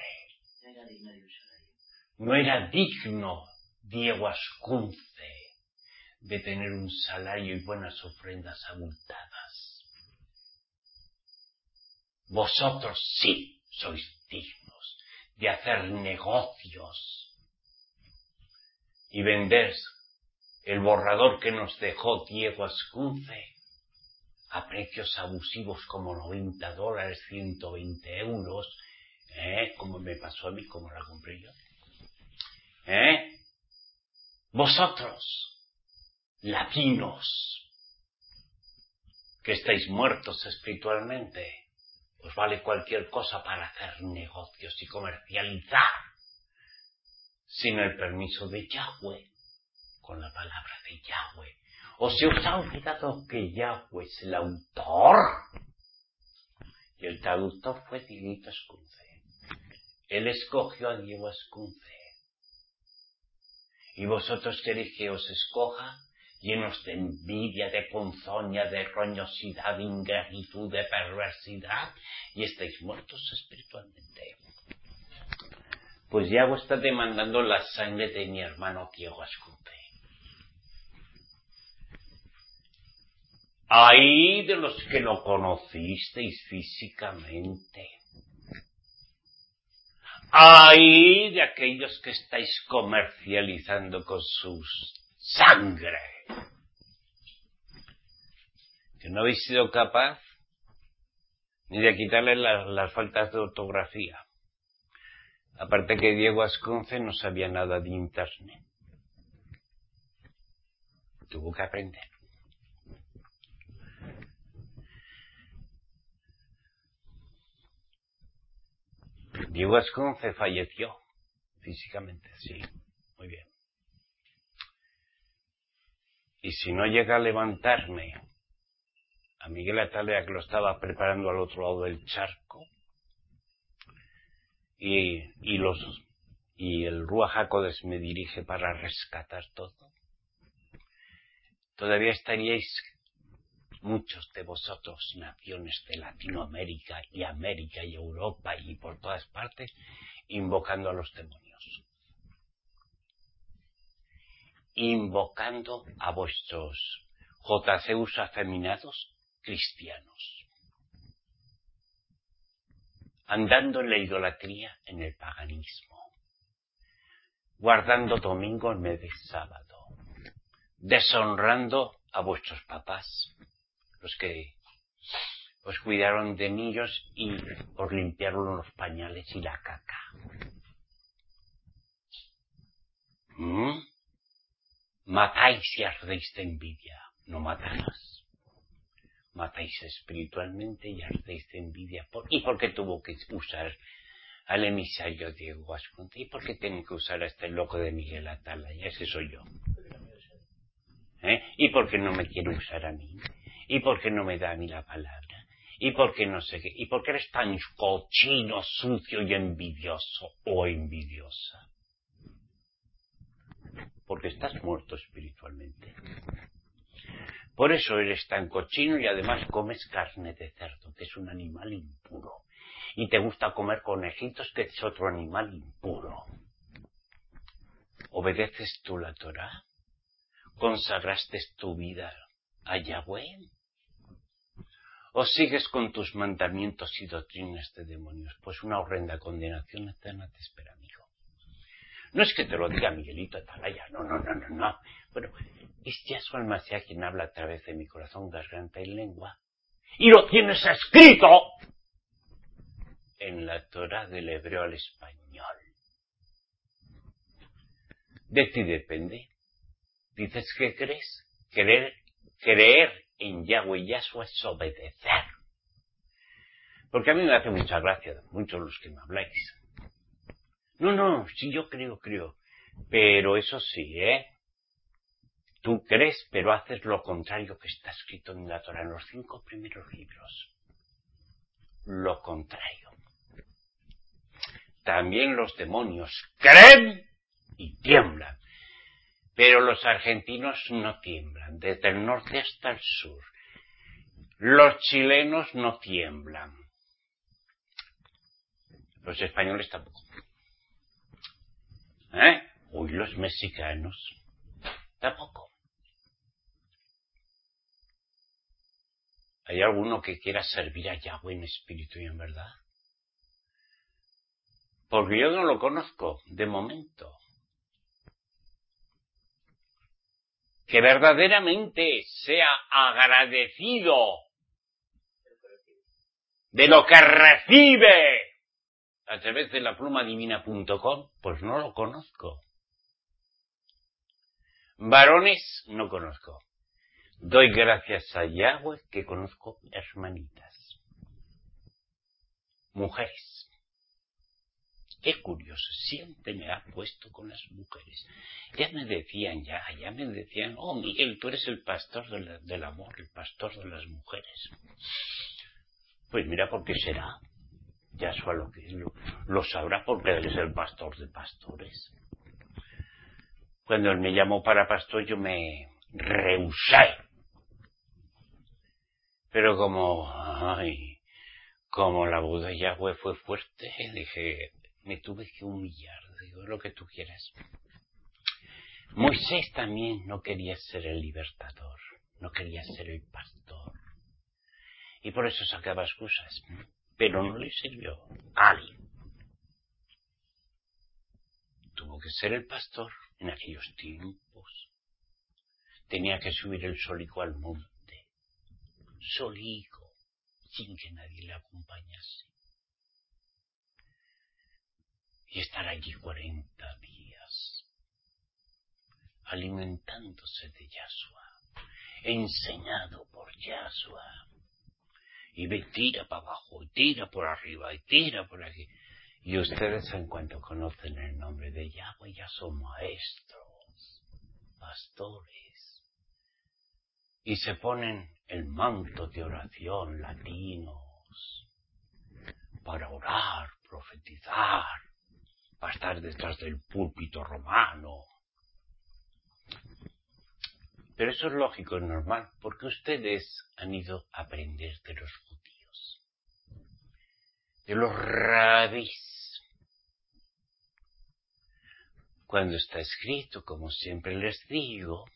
No era digno Diego Ascunce de tener un salario y buenas ofrendas abultadas. Vosotros sí sois dignos de hacer negocios y vender el borrador que nos dejó Diego Ascunce a precios abusivos como $90, 120 euros, como me pasó a mí, como la compré yo. Vosotros, latinos, que estáis muertos espiritualmente, os vale cualquier cosa para hacer negocios y comercializar sin el permiso de Yahweh, con la palabra de Yahweh. ¿O se os ha olvidado que Yahweh es el autor? Y el traductor fue Dieguito Ascunce. Él escogió a Diego Ascunce. Y vosotros queréis que os escoja llenos de envidia, de ponzoña, de roñosidad, de ingratitud, de perversidad, y estáis muertos espiritualmente. Pues Yahweh está demandando la sangre de mi hermano Diego Ascunce. ¡Ay de los que lo conocisteis físicamente! ¡Ay de aquellos que estáis comercializando con su sangre! Que no habéis sido capaz ni de quitarle las faltas de ortografía. Aparte que Diego Asconce no sabía nada de internet. Tuvo que aprender. Diego Asconce falleció físicamente, sí, muy bien. Y si no llega a levantarme a Miguel Atalaya, que lo estaba preparando al otro lado del charco, y el Ruach HaKodesh me dirige para rescatar todo, todavía estaríais muchos de vosotros, naciones de Latinoamérica y América y Europa y por todas partes, invocando a los demonios, invocando a vuestros JCUs afeminados cristianos, andando en la idolatría, en el paganismo, guardando domingo en vez de sábado, deshonrando a vuestros papás, los que os cuidaron de niños y os limpiaron los pañales y la caca. Matáis y ardéis de envidia, no matarás. Matáis espiritualmente y ardéis de envidia. ¿Y por qué tuvo que usar al emisario Diego Asconce? ¿Y por qué tienen que usar a este loco de Miguel Atalaya? Ese soy yo. ¿Y por qué no me quiere usar a mí? ¿Y por qué no me da a mí la palabra? ¿Y por qué no sé qué? ¿Y por qué eres tan cochino, sucio y envidioso o envidiosa? Porque estás muerto espiritualmente. Por eso eres tan cochino y además comes carne de cerdo, que es un animal impuro. Y te gusta comer conejitos, que es otro animal impuro. ¿Obedeces tú la Torá? ¿Consagraste tu vida a Yahweh? ¿O sigues con tus mandamientos y doctrinas de demonios? Pues una horrenda condenación eterna te espera, amigo. No es que te lo diga Miguelito Atalaya, no. Bueno, es Yahshua el Mashiach quien habla a través de mi corazón, garganta y lengua. Y lo tienes escrito en la Torá del hebreo al español. De ti depende. Dices que crees. Creer en Yahweh y Yahshua es obedecer. Porque a mí me hace mucha gracia, muchos los que me habláis. No, sí, yo creo. Pero eso sí, Tú crees, pero haces lo contrario que está escrito en la Torá, en los 5 primeros libros. Lo contrario. También los demonios creen y tiemblan. Pero los argentinos no tiemblan, desde el norte hasta el sur. Los chilenos no tiemblan. Los españoles tampoco. Uy, los mexicanos tampoco. ¿Hay alguno que quiera servir a Yahweh en espíritu y en verdad? Porque yo no lo conozco, de momento. Que verdaderamente sea agradecido de lo que recibe a través de la plumadivina.com, pues no lo conozco. Varones, no conozco. Doy gracias a Yahweh que conozco hermanitas. Mujeres. Es curioso, siempre me ha puesto con las mujeres. Ya me decían, oh Miguel, tú eres el pastor del amor, el pastor de las mujeres. Pues mira, ¿por qué será? Yahshua lo sabrá, porque él es el pastor de pastores. Cuando él me llamó para pastor, yo me rehusé. Pero como la voz de Yahweh fue fuerte, dije, me tuve que humillar, digo, lo que tú quieras. Moisés también no quería ser el libertador, no quería ser el pastor. Y por eso sacaba excusas. Pero no le sirvió. Ali tuvo que ser el pastor en aquellos tiempos. Tenía que subir el solico al monte. Solico, sin que nadie le acompañase. Y estar allí 40 días, alimentándose de Yahshua, enseñado por Yahshua. Y ve, tira para abajo, y tira por arriba, y tira por aquí. Y ustedes, en cuanto conocen el nombre de Yahweh, ya son maestros, pastores. Y se ponen el manto de oración latinos para orar, profetizar, para estar detrás del púlpito romano. Pero eso es lógico, es normal, porque ustedes han ido a aprender de los judíos, de los rabís. Cuando está escrito, como siempre les digo,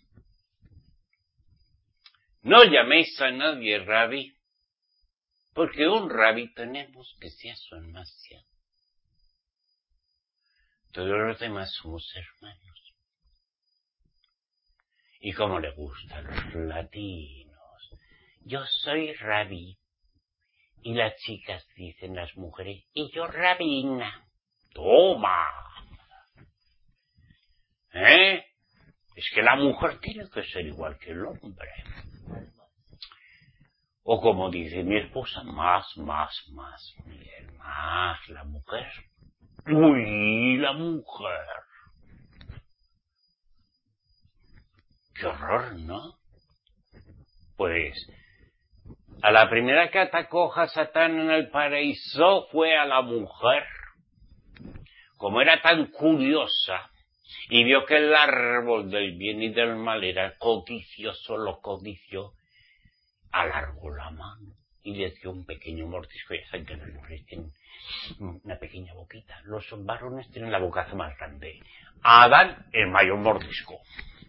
no llaméis a nadie rabí, porque un rabí tenemos que sea su almacia. Todos los demás somos hermanos. Y como le gusta a los latinos, yo soy rabí. Y las chicas dicen, las mujeres, y yo rabina. ¡Toma! Es que la mujer tiene que ser igual que el hombre. O como dice mi esposa, más, Miguel, más la mujer. ¡Uy, la mujer! ¡Qué horror!, ¿no? Pues, a la primera que atacó a Satán en el paraíso fue a la mujer. Como era tan curiosa y vio que el árbol del bien y del mal era codicioso, lo codició, alargó la mano y le dio un pequeño mordisco. Ya saben que las mujeres tienen una pequeña boquita. Los varones tienen la bocaza más grande. A Adán, el mayor mordisco.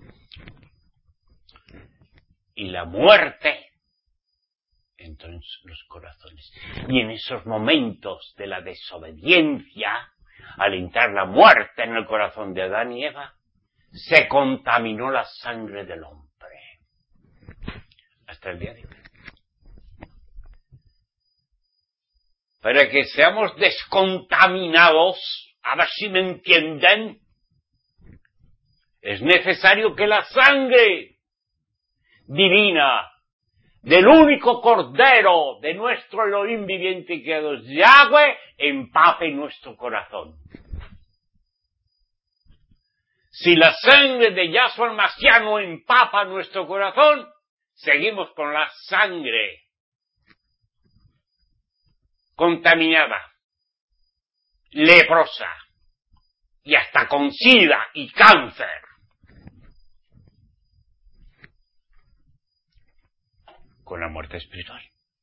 Y la muerte entró en los corazones. Y en esos momentos de la desobediencia, al entrar la muerte en el corazón de Adán y Eva, se contaminó la sangre del hombre. Hasta el día de hoy. Para que seamos descontaminados, a ver si me entienden, es necesario que la sangre divina del único Cordero de nuestro Elohim viviente y creador Yahweh empape nuestro corazón. Si la sangre de Yahshua el Mashiach no empapa nuestro corazón, seguimos con la sangre contaminada, leprosa y hasta con sida y cáncer. Con la muerte espiritual.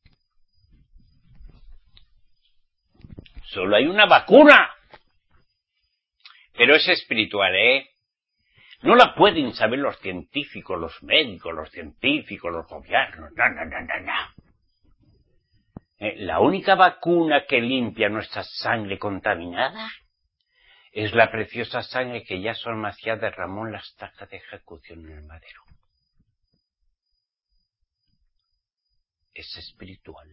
Solo hay una vacuna, pero es espiritual, No la pueden saber los científicos, los médicos, los científicos, los gobiernos, no. La única vacuna que limpia nuestra sangre contaminada es la preciosa sangre que Yahshua el Mashiach derramó en la estaca de ejecución en el madero. Es espiritual.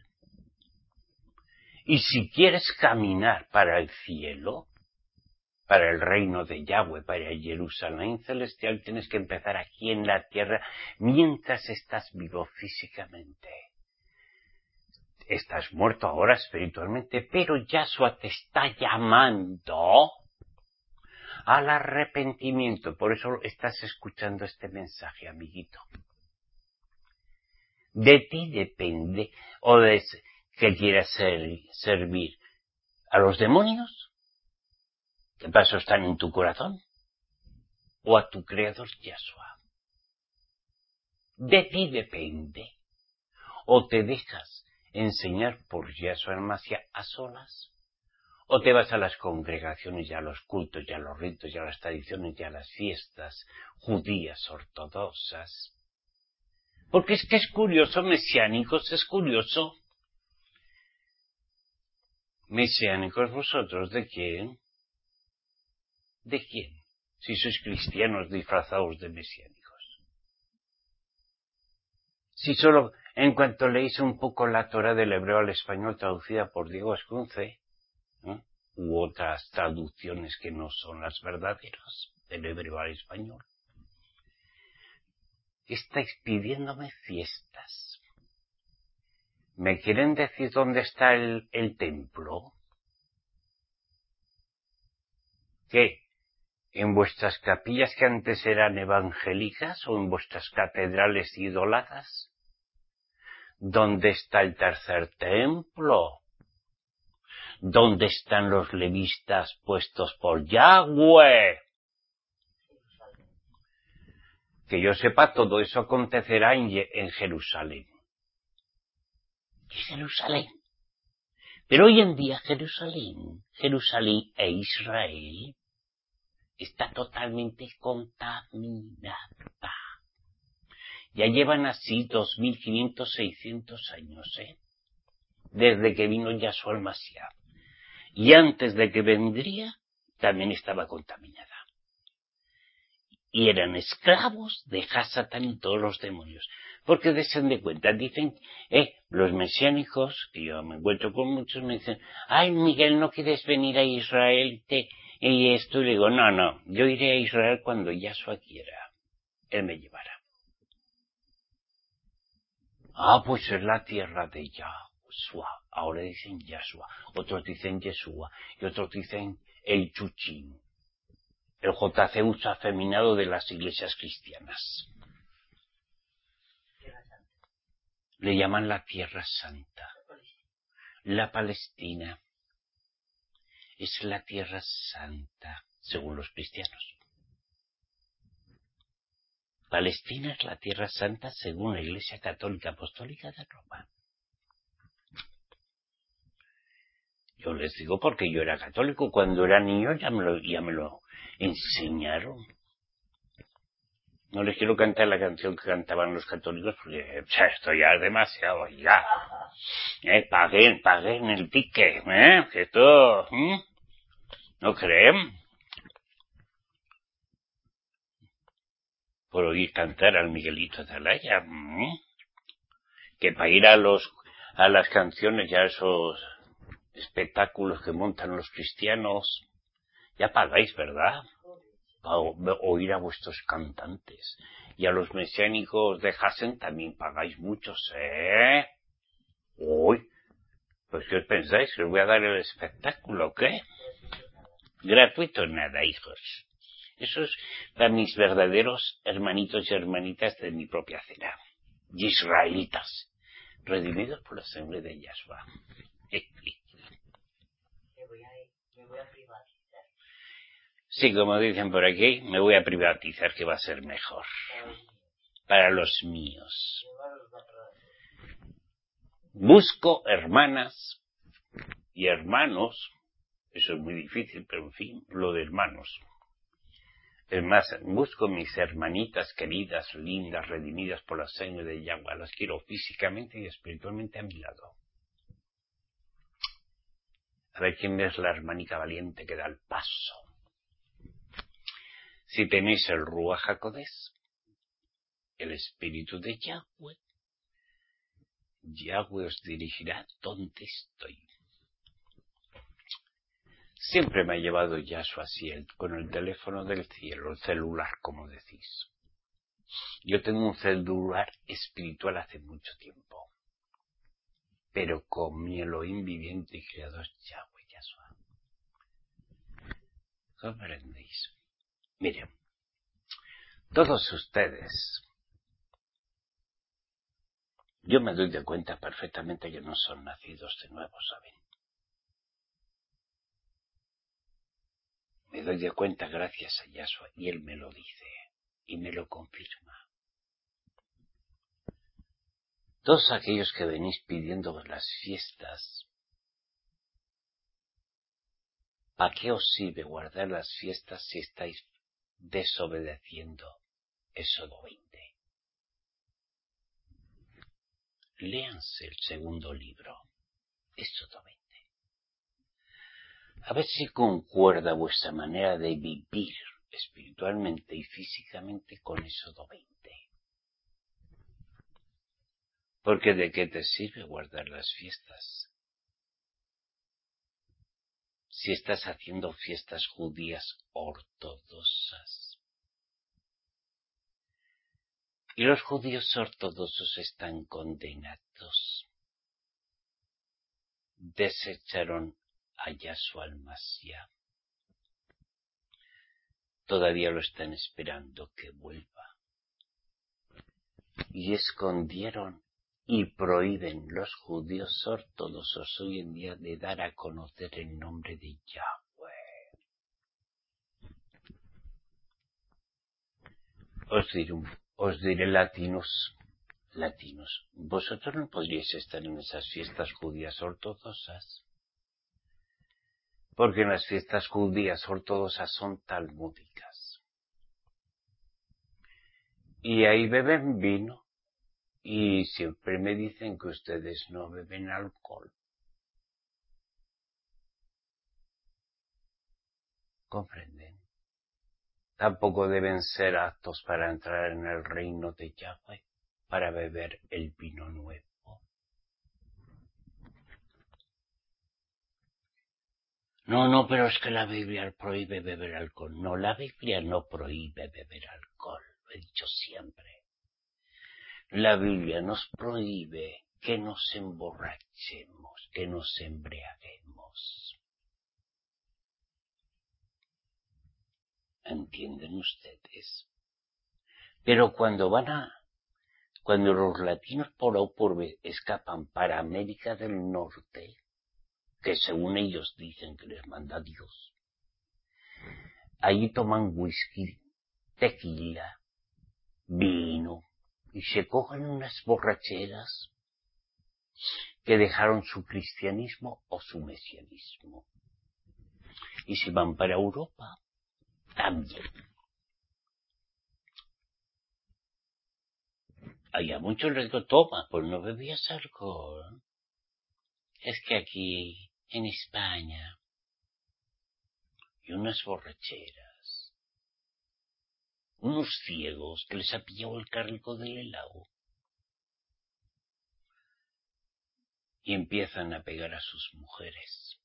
Y si quieres caminar para el cielo, para el reino de Yahweh, para el Jerusalén celestial, tienes que empezar aquí en la tierra mientras estás vivo físicamente. Estás muerto ahora espiritualmente, pero Yahshua te está llamando al arrepentimiento. Por eso estás escuchando este mensaje, amiguito. De ti depende, o de que quieras servir a los demonios, que paso están en tu corazón, o a tu creador Yahshua. De ti depende, o te dejas enseñar por Yahshua el Mashiach a solas, o te vas a las congregaciones y a los cultos y a los ritos y a las tradiciones y a las fiestas judías ortodoxas, Porque es que es curioso, mesiánicos, es curioso. Mesiánicos vosotros, ¿de quién? ¿De quién? Si sois cristianos disfrazados de mesiánicos. Si solo, en cuanto leéis un poco la Torá del hebreo al español traducida por Diego Escunce, ¿no?, u otras traducciones que no son las verdaderas del hebreo al español, estáis pidiéndome fiestas. ¿Me quieren decir dónde está el templo? ¿Qué? ¿En vuestras capillas que antes eran evangélicas o en vuestras catedrales idólatras? ¿Dónde está el tercer templo? ¿Dónde están los levistas puestos por Yahweh? Que yo sepa, todo eso acontecerá en Jerusalén. ¿Qué Jerusalén? Pero hoy en día Jerusalén e Israel está totalmente contaminada. Ya llevan así 2500, 600 años, desde que vino Yahshua el Mashiach. Y antes de que vendría, también estaba contaminada. Y eran esclavos de Hasatán y todos los demonios. Porque desen de cuenta, dicen, los mesiánicos, que yo me encuentro con muchos, me dicen, ay, Miguel, ¿no quieres venir a Israel? Y esto, y le digo, no, yo iré a Israel cuando Yahshua quiera. Él me llevará. Pues es la tierra de Yahshua. Ahora dicen Yahshua, otros dicen Yeshua, y otros dicen el Chuchín. El JC usa afeminado de las iglesias cristianas. Le llaman la Tierra Santa. La Palestina es la Tierra Santa, según los cristianos. Palestina es la Tierra Santa según la Iglesia Católica Apostólica de Roma. Yo les digo porque yo era católico. Cuando era niño ya me lo enseñaron. No les quiero cantar la canción que cantaban los católicos porque esto ya es demasiado, ya. Paguen el ticket, que esto, ¿no creen? Por oír cantar al Miguelito Atalaya, que para ir a las canciones y a esos espectáculos que montan los cristianos, ya pagáis, ¿verdad? Para oír a vuestros cantantes. Y a los mesiánicos de Hasen también pagáis muchos, Uy, pues ¿qué os pensáis? ¿Que os voy a dar el espectáculo o qué? Gratuito nada, hijos. Eso es para mis verdaderos hermanitos y hermanitas de mi propia cena. Y israelitas, redimidos por la sangre de Yahshua. Me voy a privatizar. Sí, como dicen por aquí, me voy a privatizar, que va a ser mejor. Para los míos. Busco hermanas y hermanos. Eso es muy difícil, pero en fin, lo de hermanos. Es más, busco mis hermanitas queridas, lindas, redimidas por la sangre de Yahweh. Las quiero físicamente y espiritualmente a mi lado. A ver quién es la hermanica valiente que da el paso. Si tenéis el Ruach HaKodesh, el espíritu de Yahweh, Yahweh os dirigirá donde estoy. Siempre me ha llevado Yahshua así, con el teléfono del cielo, el celular, como decís. Yo tengo un celular espiritual hace mucho tiempo, pero con mi Elohim viviente y creador Yahweh, Yahshua. ¿Comprendéis? Miren, todos ustedes, yo me doy de cuenta perfectamente que no son nacidos de nuevo, ¿saben? Me doy de cuenta gracias a Yahshua, y Él me lo dice, y me lo confirma. Todos aquellos que venís pidiendo las fiestas, ¿para qué os sirve guardar las fiestas si estáis desobedeciendo Éxodo 20? léanse el segundo libro. Es todo 20. A ver si concuerda vuestra manera de vivir espiritualmente y físicamente con Éxodo 20. Porque ¿de qué te sirve guardar las fiestas si estás haciendo fiestas judías ortodoxas? Y los judíos ortodoxos están condenados. Desecharon a Yahshua al Mashiach. Todavía lo están esperando que vuelva. Y escondieron y prohíben los judíos ortodoxos hoy en día de dar a conocer el nombre de Yahweh. Os diré latinos, vosotros no podríais estar en esas fiestas judías ortodoxas, porque las fiestas judías ortodoxas son talmúdicas. Y ahí beben vino, y siempre me dicen que ustedes no beben alcohol. ¿Comprenden? Tampoco deben ser aptos para entrar en el reino de Yahweh, para beber el vino nuevo. No, pero es que la Biblia prohíbe beber alcohol. No, la Biblia no prohíbe beber alcohol, lo he dicho siempre. La Biblia nos prohíbe que nos emborrachemos, que nos embriaguemos. ¿Entienden ustedes? Pero cuando los latinos por A o por B escapan para América del Norte, que según ellos dicen que les manda Dios, allí toman whisky, tequila, vino, y se cogen unas borracheras que dejaron su cristianismo o su mesianismo. Y si van para Europa, también. Allá muchos les digo, toma, pues no bebías alcohol. Es que aquí, en España, y unas borracheras, unos ciegos que les ha pillado el carrico del helado, y empiezan a pegar a sus mujeres.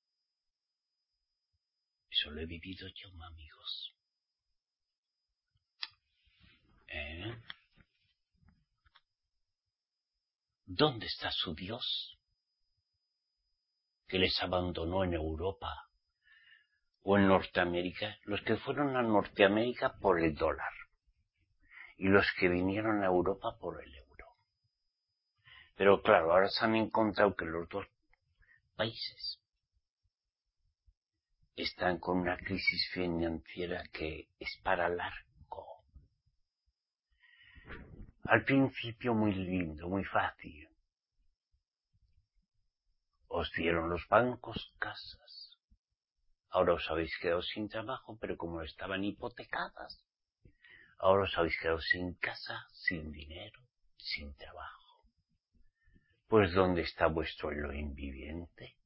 Eso lo he vivido yo, amigos. ¿Dónde está su Dios? Que les abandonó en Europa o en Norteamérica, los que fueron a Norteamérica por el dólar y los que vinieron a Europa por el euro. Pero claro, ahora se han encontrado que los dos países están con una crisis financiera que es para largo. Al principio muy lindo, muy fácil. Os dieron los bancos casas. Ahora os habéis quedado sin trabajo, pero como estaban hipotecadas, ahora os habéis quedado sin casa, sin dinero, sin trabajo. Pues ¿dónde está vuestro Elohim viviente?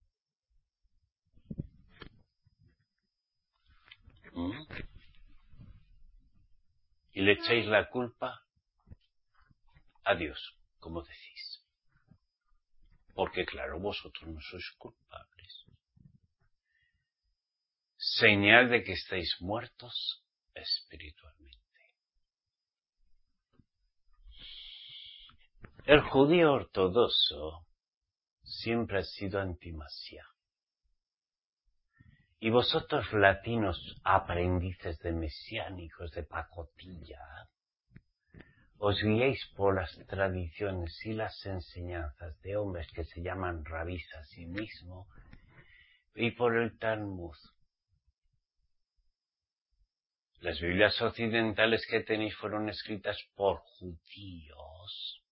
Y le echáis la culpa a Dios, como decís. Porque claro, vosotros no sois culpables. Señal de que estáis muertos espiritualmente. El judío ortodoxo siempre ha sido anti-Mashiach. Y vosotros latinos, aprendices de mesiánicos de pacotilla, os guiáis por las tradiciones y las enseñanzas de hombres que se llaman rabís a sí mismos y por el Talmud. Las Biblias occidentales que tenéis fueron escritas por judíos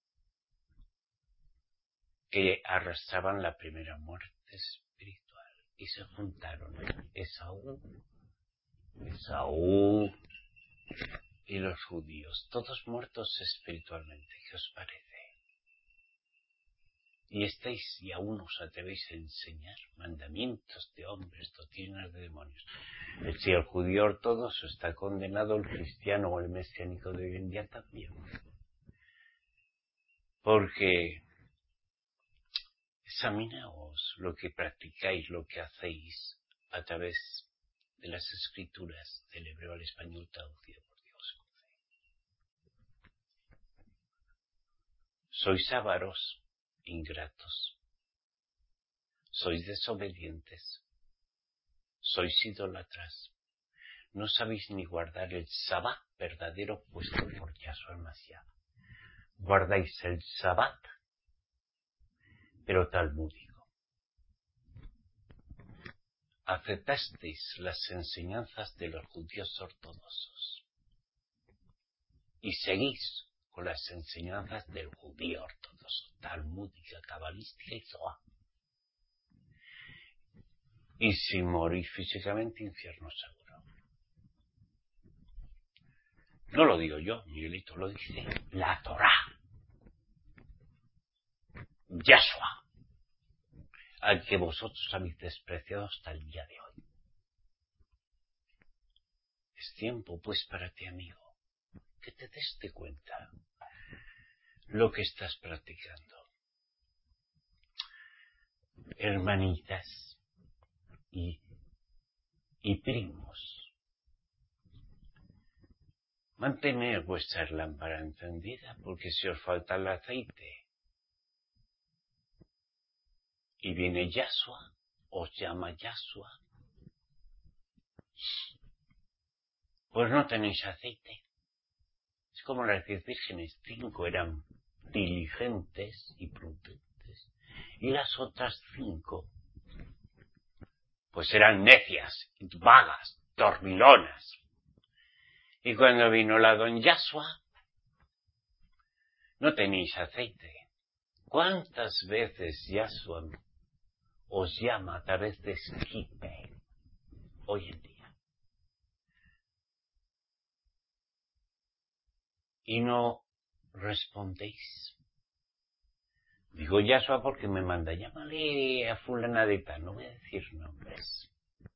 que arrastraban la primera muerte espiritual y se juntaron Esaú y los judíos, todos muertos espiritualmente. ¿Qué os parece? y aún os atrevéis a enseñar mandamientos de hombres, doctrinas de demonios. Si el judío ortodoxo está condenado, el cristiano o el mesiánico de hoy en día también. Porque examinaos lo que practicáis, lo que hacéis a través de las escrituras del hebreo al español traducido por Dios. Sois avaros, ingratos, sois desobedientes, sois idólatras, no sabéis ni guardar el Sabbat verdadero puesto por Yahshua el Mashiach. Guardáis el Sabbat, pero talmúdico. Aceptasteis las enseñanzas de los judíos ortodoxos y seguís con las enseñanzas del judío ortodoxo, talmúdica, cabalística y zohar. Y si morís físicamente, infierno seguro. No lo digo yo, Miguelito, lo dice la Torá. Yahshua, al que vosotros habéis despreciado hasta el día de hoy. Es tiempo, pues, para ti, amigo, que te des de cuenta lo que estás practicando. Hermanitas y primos, mantened vuestra lámpara encendida, porque si os falta el aceite y viene Yahshua, os llama Yahshua, pues no tenéis aceite. Es como las 10 vírgenes, 5 eran diligentes y prudentes, y las otras 5 pues eran necias, vagas, dormilonas. Y cuando vino la don Yahshua, no tenéis aceite. ¿Cuántas veces Yahshua os llama a través de esquipe hoy en día? Y no respondéis. Digo Yahshua porque me manda, llámale a fulana de tal, no voy a decir nombres.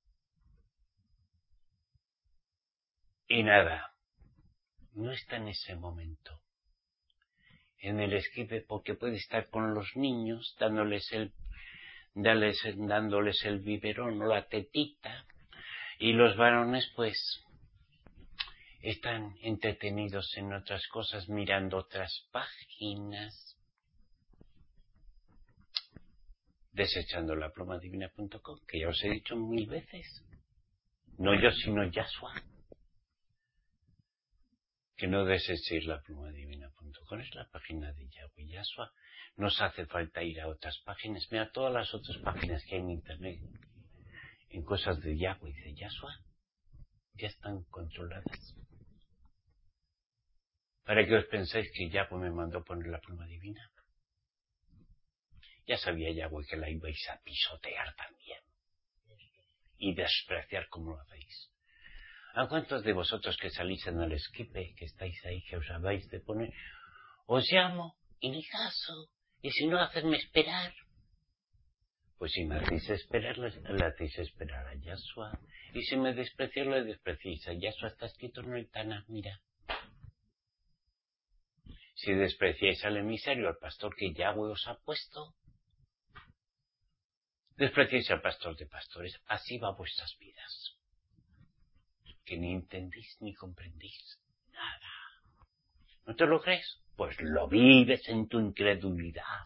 Y nada, no está en ese momento en el esquipe, porque puede estar con los niños dándoles el biberón o la tetita, y los varones pues están entretenidos en otras cosas, mirando otras páginas, desechando la plomadivina.com, que ya os he dicho 1000 veces, no yo sino Yahshua, que no desechéis la plomadivina.com, es la página de Yahweh Yahshua. Nos hace falta ir a otras páginas. Mira, todas las otras páginas que hay en internet en cosas de Yahweh y de Yahshua ya están controladas. ¿Para qué os pensáis que Yahweh me mandó poner la pluma divina? Ya sabía Yahweh que la ibais a pisotear también y despreciar como lo hacéis. ¿A cuántos de vosotros que salís en el esquipe, que estáis ahí, que os habéis de poner, os llamo y ni caso, y si no, hacedme esperar? Pues si me hacéis esperar, le hacéis esperar a Yahshua, y si me despreciáis, le despreciáis a Yahshua. Está escrito en el Tanaj, mira. Si despreciáis al emisario, al pastor que Yahweh os ha puesto, despreciáis al pastor de pastores, así va vuestras vidas. Que ni entendéis ni comprendéis nada. ¿No te lo crees? Pues lo vives en tu incredulidad.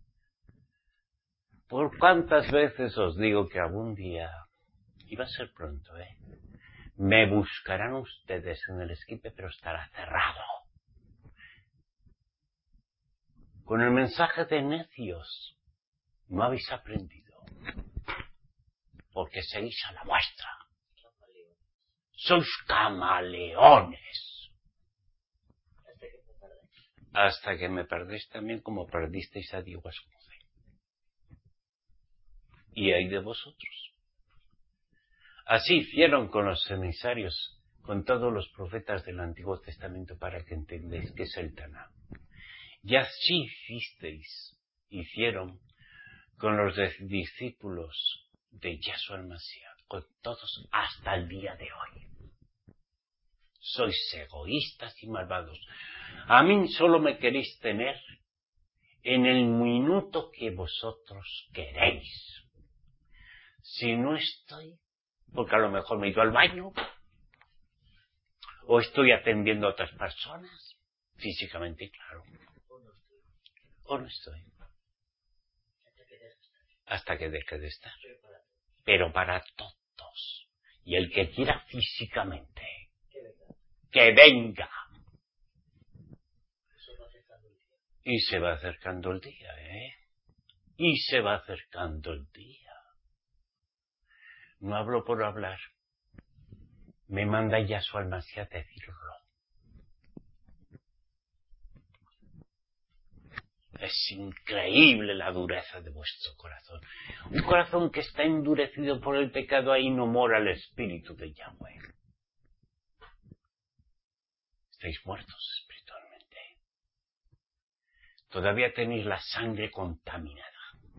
¿Por cuántas veces os digo que algún día, y va a ser pronto, me buscarán ustedes en el esquipe, pero estará cerrado? Con el mensaje de necios no habéis aprendido, porque seguís a la vuestra. Sois camaleones. Hasta que me perdéis también, como perdisteis a Dios. Y hay de vosotros. Así hicieron con los emisarios, con todos los profetas del Antiguo Testamento, para que entendáis qué es el Tanaj. Y así hicisteis hicieron con los discípulos de Yahshua el Mashiach, con todos hasta el día de hoy. Sois egoístas y malvados. A mí solo me queréis tener en el minuto que vosotros queréis. Si no estoy, porque a lo mejor me he ido al baño, o estoy atendiendo a otras personas, físicamente, claro. O no estoy. Hasta que deje de estar. Pero para todos. Y el que quiera físicamente, que venga. Y se va acercando el día, Y se va acercando el día. No hablo por hablar. Me manda Yahshua el Mashiach a decirlo. Es increíble la dureza de vuestro corazón. Un corazón que está endurecido por el pecado, ahí no mora el Espíritu de Yahweh. Estáis muertos espiritualmente. Todavía tenéis la sangre contaminada.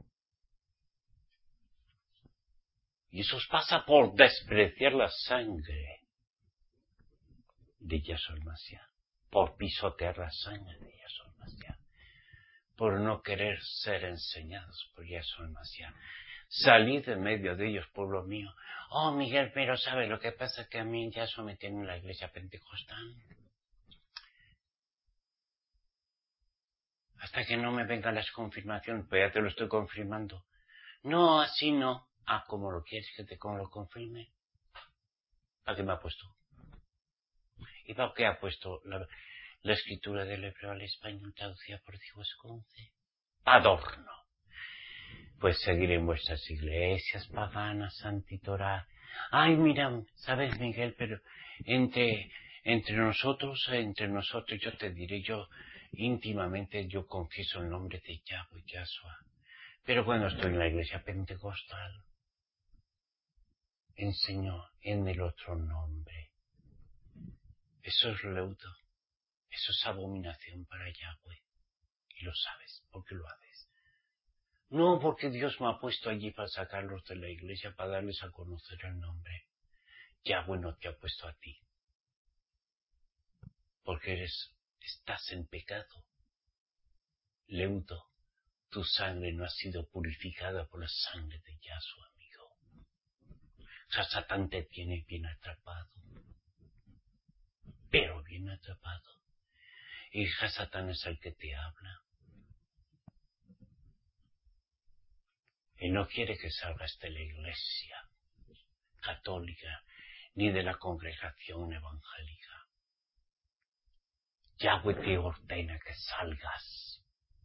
Y eso os pasa por despreciar la sangre de Yahshua el Mashiach. Por pisotear la sangre de Yahshua el Mashiach. Por no querer ser enseñados por Yahshua el Mashiach. Salid de medio de ellos, pueblo mío. Oh, Miguel, pero ¿sabes lo que pasa? Que a mí Yahshua me tiene en la iglesia pentecostal. Hasta que no me vengan las confirmaciones, pues ya te lo estoy confirmando. No, así no. Ah, ¿cómo lo quieres que te lo confirme? ¿Para qué me ha puesto? ¿Y para qué ha puesto la escritura del hebreo al español traducida por Diego Esconce? Adorno. Pues seguir en vuestras iglesias paganas, antitorá. Ay, mira, ¿sabes, Miguel? Pero entre nosotros, yo te diré, yo íntimamente yo confieso el nombre de Yahweh, Yahshua. Pero cuando estoy en la iglesia pentecostal, enseño en el otro nombre. Eso es leudo. Eso es abominación para Yahweh. Y lo sabes, porque lo haces. No porque Dios me ha puesto allí para sacarlos de la iglesia, para darles a conocer el nombre. Yahweh no te ha puesto a ti. Porque estás en pecado. Leudo, tu sangre no ha sido purificada por la sangre de Yahshua, amigo. Satán te tiene bien atrapado. Pero bien atrapado. Y Satán es el que te habla. Y no quiere que salgas de la iglesia católica ni de la congregación evangélica. Yahweh te ordena que salgas.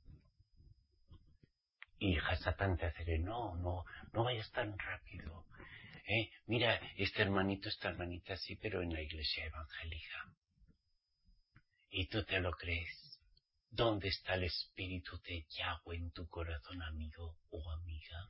Y Satán te hace que no vayas tan rápido. Mira, esta hermanita sí, pero en la iglesia evangélica. Y tú te lo crees. ¿Dónde está el espíritu de Yahweh en tu corazón, amigo o amiga?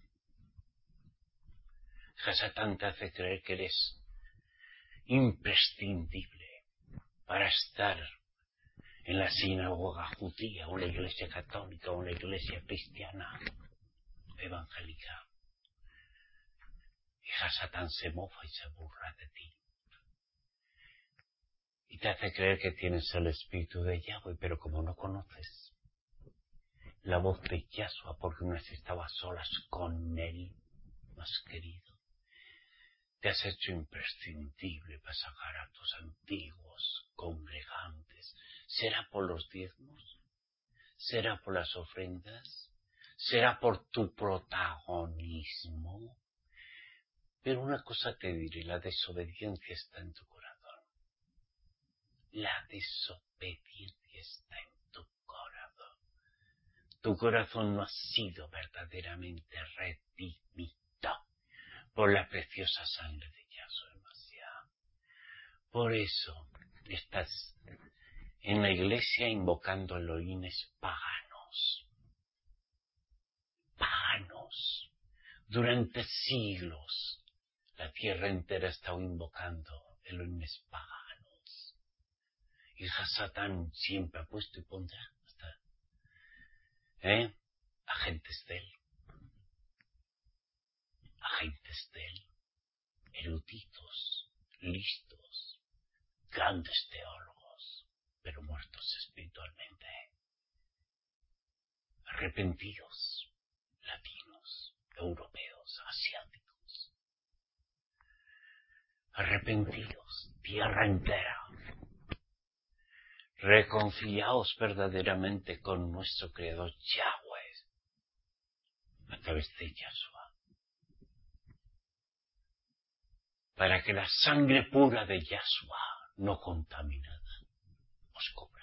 Satán te hace creer que eres imprescindible para estar en la sinagoga judía, o en la iglesia católica, o en la iglesia cristiana evangélica. Y Satán se mofa y se burla de ti. Y te hace creer que tienes el espíritu de Yahweh, pero como no conoces la voz de Yahshua, porque una vez estabas solas con él, más querido, te has hecho imprescindible para sacar a tus antiguos congregantes. ¿Será por los diezmos? ¿Será por las ofrendas? ¿Será por tu protagonismo? Pero una cosa te diré, la desobediencia está en tu corazón. La desobediencia está en tu corazón. Tu corazón no ha sido verdaderamente redimido por la preciosa sangre de Yahshua el Mashiach. Por eso estás en la iglesia invocando elohines paganos. Paganos. Durante siglos la tierra entera ha estado invocando elohines paganos. Y Satán siempre ha puesto y pondrá a agentes de él, eruditos, listos, grandes teólogos, pero muertos espiritualmente, arrepentidos, latinos, europeos, asiáticos, arrepentidos, tierra entera, reconciliados verdaderamente con nuestro Creador Yahweh a través de Yahshua, para que la sangre pura de Yahshua, no contaminada, os cubra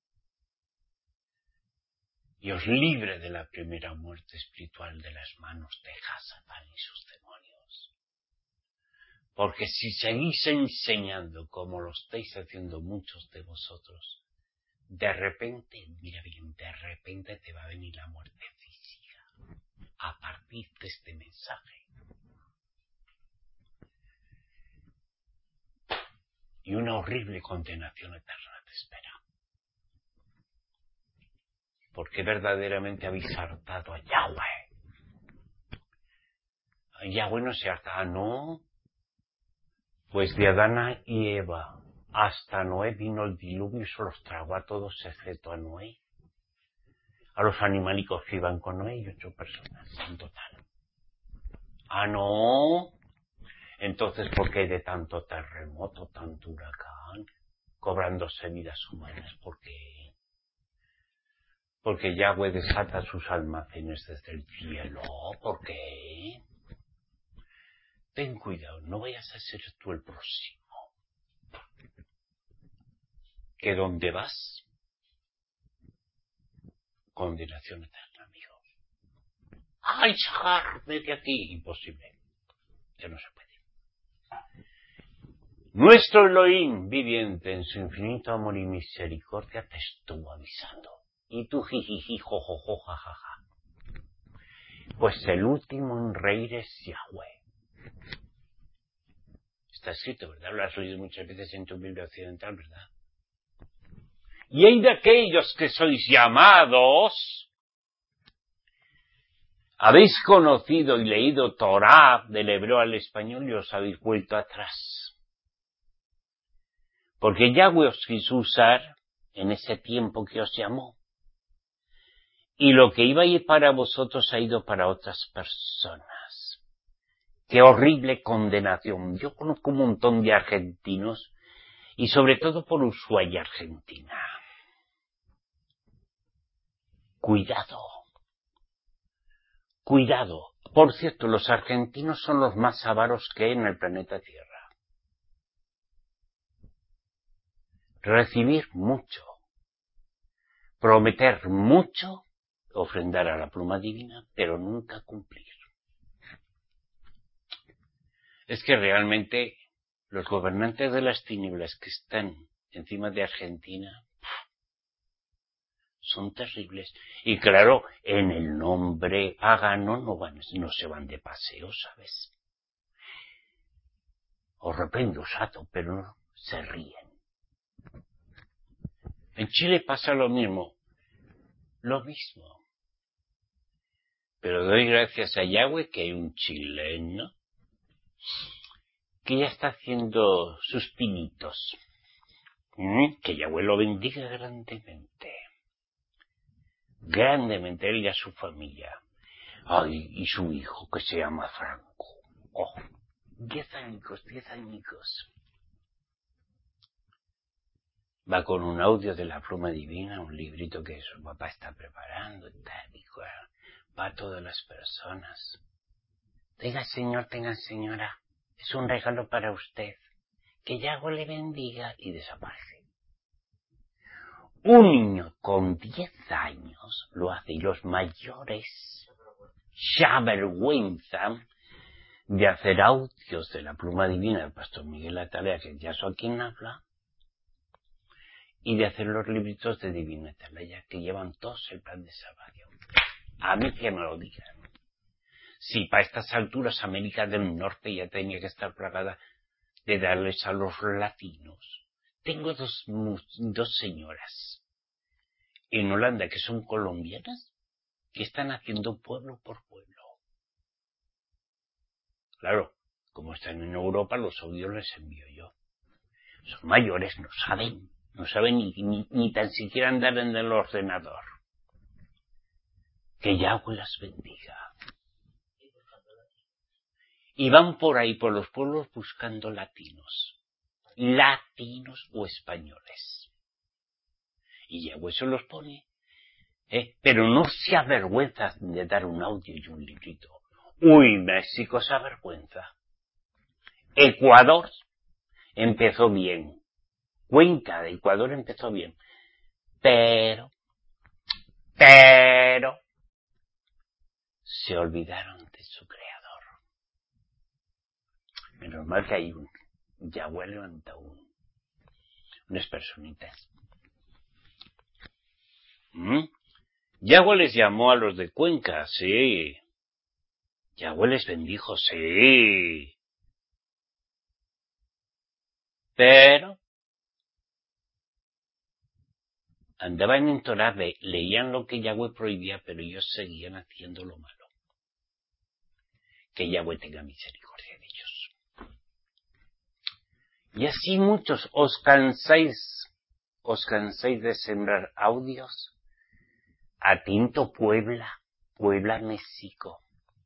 y os libre de la primera muerte espiritual de las manos de Hasatán y sus demonios. Porque si seguís enseñando como lo estáis haciendo muchos de vosotros, de repente, mira bien, de repente te va a venir la muerte física a partir de este mensaje. Y una horrible condenación eterna te espera. Porque verdaderamente habéis hartado a Yahweh. A Yahweh no se harta, no. Pues de Adán y Eva hasta Noé vino el diluvio y se los tragó a todos excepto a Noé. A los animalicos que iban con Noé y 8 personas en total. Ah, no. Entonces, ¿por qué hay de tanto terremoto, tanto huracán, cobrándose vidas humanas? ¿Por qué? Porque Yahweh desata sus almacenes desde el cielo. ¿Por qué? Ten cuidado, no vayas a ser tú el próximo. Que donde vas, condenación eterna, amigo. ¡Ay, Shahar, vete aquí! Imposible. Ya no se puede. Nuestro Elohim viviente en su infinito amor y misericordia te estuvo avisando. Y tú jijiji, jojojo, jajaja. Pues el último en reír es Yahweh. Está escrito, ¿verdad? Lo has leído muchas veces en tu Biblia occidental, ¿verdad? Y hay de aquellos que sois llamados, habéis conocido y leído Torah del hebreo al español y os habéis vuelto atrás. Porque Yahweh os quiso usar en ese tiempo que os llamó. Y lo que iba a ir para vosotros ha ido para otras personas. ¡Qué horrible condenación! Yo conozco un montón de argentinos y sobre todo por Ushuaia, Argentina. Cuidado. Cuidado. Por cierto, los argentinos son los más avaros que hay en el planeta Tierra. Recibir mucho. Prometer mucho. Ofrendar a la pluma divina, pero nunca cumplir. Es que realmente los gobernantes de las tinieblas que están encima de Argentina son terribles. Y claro, en el nombre pagano no se van de paseo, ¿sabes? Os reprendo, Sato, pero no, se ríen. En Chile pasa lo mismo. Lo mismo. Pero doy gracias a Yahweh que hay un chileno que ya está haciendo sus pinitos. Que Yahweh lo bendiga grandemente. Grandemente, él y a su familia. Ay, y su hijo, que se llama Franco. Oh, 10 añicos. Va con un audio de la pluma divina, un librito que su papá está preparando, y tal, y va a todas las personas. Tenga señor, tenga señora, es un regalo para usted. Que Yahweh le bendiga, y desaparece. Un niño con 10 años lo hace, y los mayores se avergüenzan de hacer audios de la pluma divina del pastor Miguel Atalaya, que ya soy quien habla, y de hacer los libritos de Divina Atalaya, que llevan todos el plan de salvación. A mí que me lo digan. Si para estas alturas América del Norte ya tenía que estar plagada de darles a los latinos. Tengo dos señoras en Holanda que son colombianas ¿Qué están haciendo pueblo por pueblo? Claro, como están en Europa, los audios les envío yo. Son mayores, no saben ni tan siquiera andar en el ordenador. Que Yahweh las bendiga. Y van por ahí, por los pueblos, buscando latinos o españoles. Y Yahweh se los pone. Pero no se avergüenza de dar un audio y un librito. Uy, México se avergüenza. Ecuador empezó bien. Cuenca de Ecuador empezó bien. Pero se olvidaron de su creador. Menos mal que hay Yahweh levanta unas personitas. Yahweh les llamó a los de Cuenca, sí. Yahweh les bendijo, sí. Pero andaban en Torah, leían lo que Yahweh prohibía, pero ellos seguían haciendo lo malo. Que Yahweh tenga misericordia de ellos. Y así muchos os cansáis de sembrar audios. Atinto Puebla, México.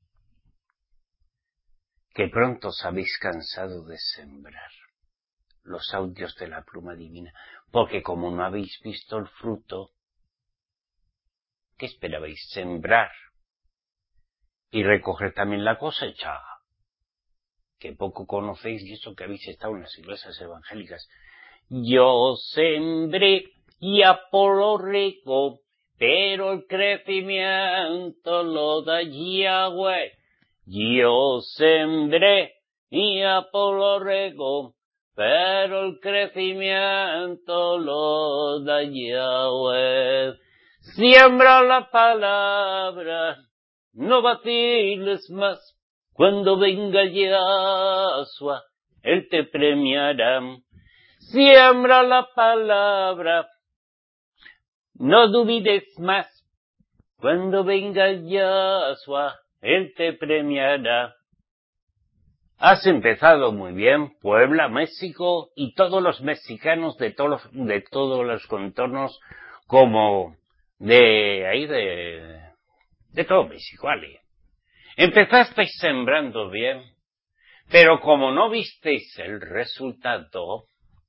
Que pronto os habéis cansado de sembrar los audios de la pluma divina, porque como no habéis visto el fruto, ¿qué esperabais? Sembrar y recoger también la cosecha, que poco conocéis y eso que habéis estado en las iglesias evangélicas. Yo sembré y Apolo regó, pero el crecimiento lo da Yahweh. Yo sembré y Apolo regó, pero el crecimiento lo da Yahweh. Siembra la palabra, no vaciles más. Cuando venga Yahshua, Él te premiará. Siembra la palabra, no dudes más. Cuando venga Yahshua, Él te premiará. Has empezado muy bien, Puebla, México, y todos los mexicanos de todos los contornos, como de ahí de todo México, ¿vale? Empezasteis sembrando bien, pero como no visteis el resultado,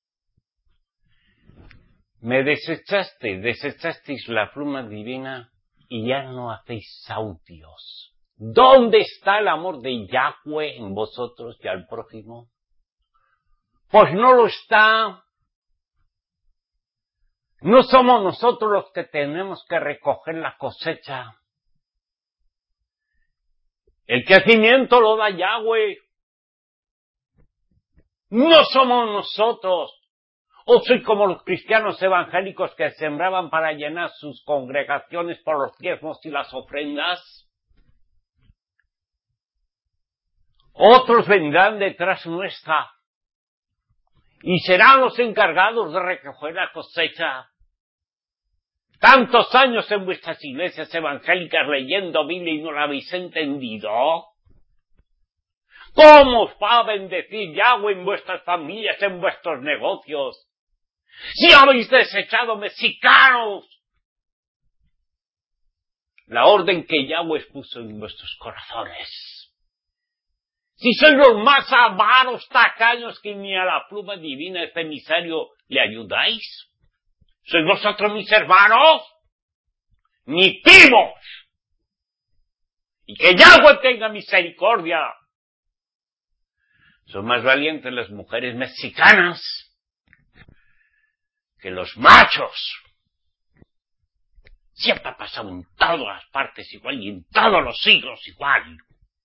me desechasteis la pluma divina y ya no hacéis audios. ¿Dónde está el amor de Yahweh en vosotros y al prójimo? Pues no lo está. No somos nosotros los que tenemos que recoger la cosecha. El crecimiento lo da Yahweh. No somos nosotros. O soy como los cristianos evangélicos que sembraban para llenar sus congregaciones por los diezmos y las ofrendas. Otros vendrán detrás nuestra y serán los encargados de recoger la cosecha. Tantos años en vuestras iglesias evangélicas leyendo Biblia y no la habéis entendido. ¿Cómo os va a bendecir Yahweh en vuestras familias, en vuestros negocios? Si habéis desechado mexicanos, la orden que Yahweh puso en vuestros corazones. Si sois los más avaros, tacaños, que ni a la pluma divina este emisario le ayudáis. ¿Sois vosotros mis hermanos? ¡Ni timos! Y que Yahweh tenga misericordia. Son más valientes las mujeres mexicanas que los machos. Siempre ha pasado en todas las partes igual y en todos los siglos igual.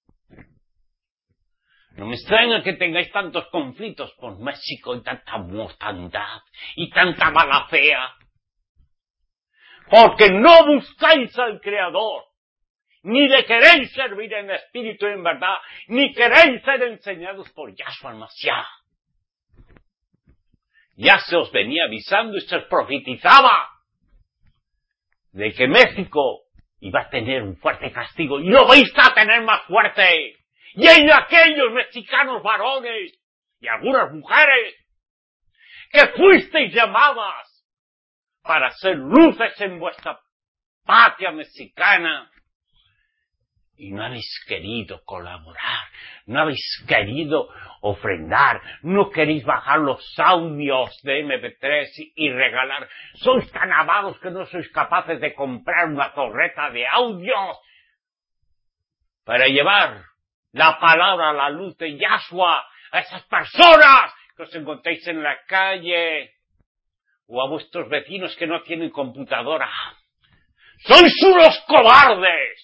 No me extraña que tengáis tantos conflictos por México y tanta mortandad y tanta mala fea. Porque no buscáis al Creador, ni le queréis servir en espíritu y en verdad, ni queréis ser enseñados por Yahshua Mashiach. Ya se os venía avisando y se os profetizaba de que México y va a tener un fuerte castigo, y lo vais a tener más fuerte. Y hay aquellos mexicanos varones y algunas mujeres que fuisteis llamadas para ser luces en vuestra patria mexicana y no habéis querido colaborar, no habéis querido ofrendar, no queréis bajar los audios de MP3 y regalar. Sois tan avaros que no sois capaces de comprar una torreta de audios para llevar la palabra a la luz de Yahshua a esas personas que os encontréis en la calle o a vuestros vecinos que no tienen computadora. ¡Sois unos cobardes!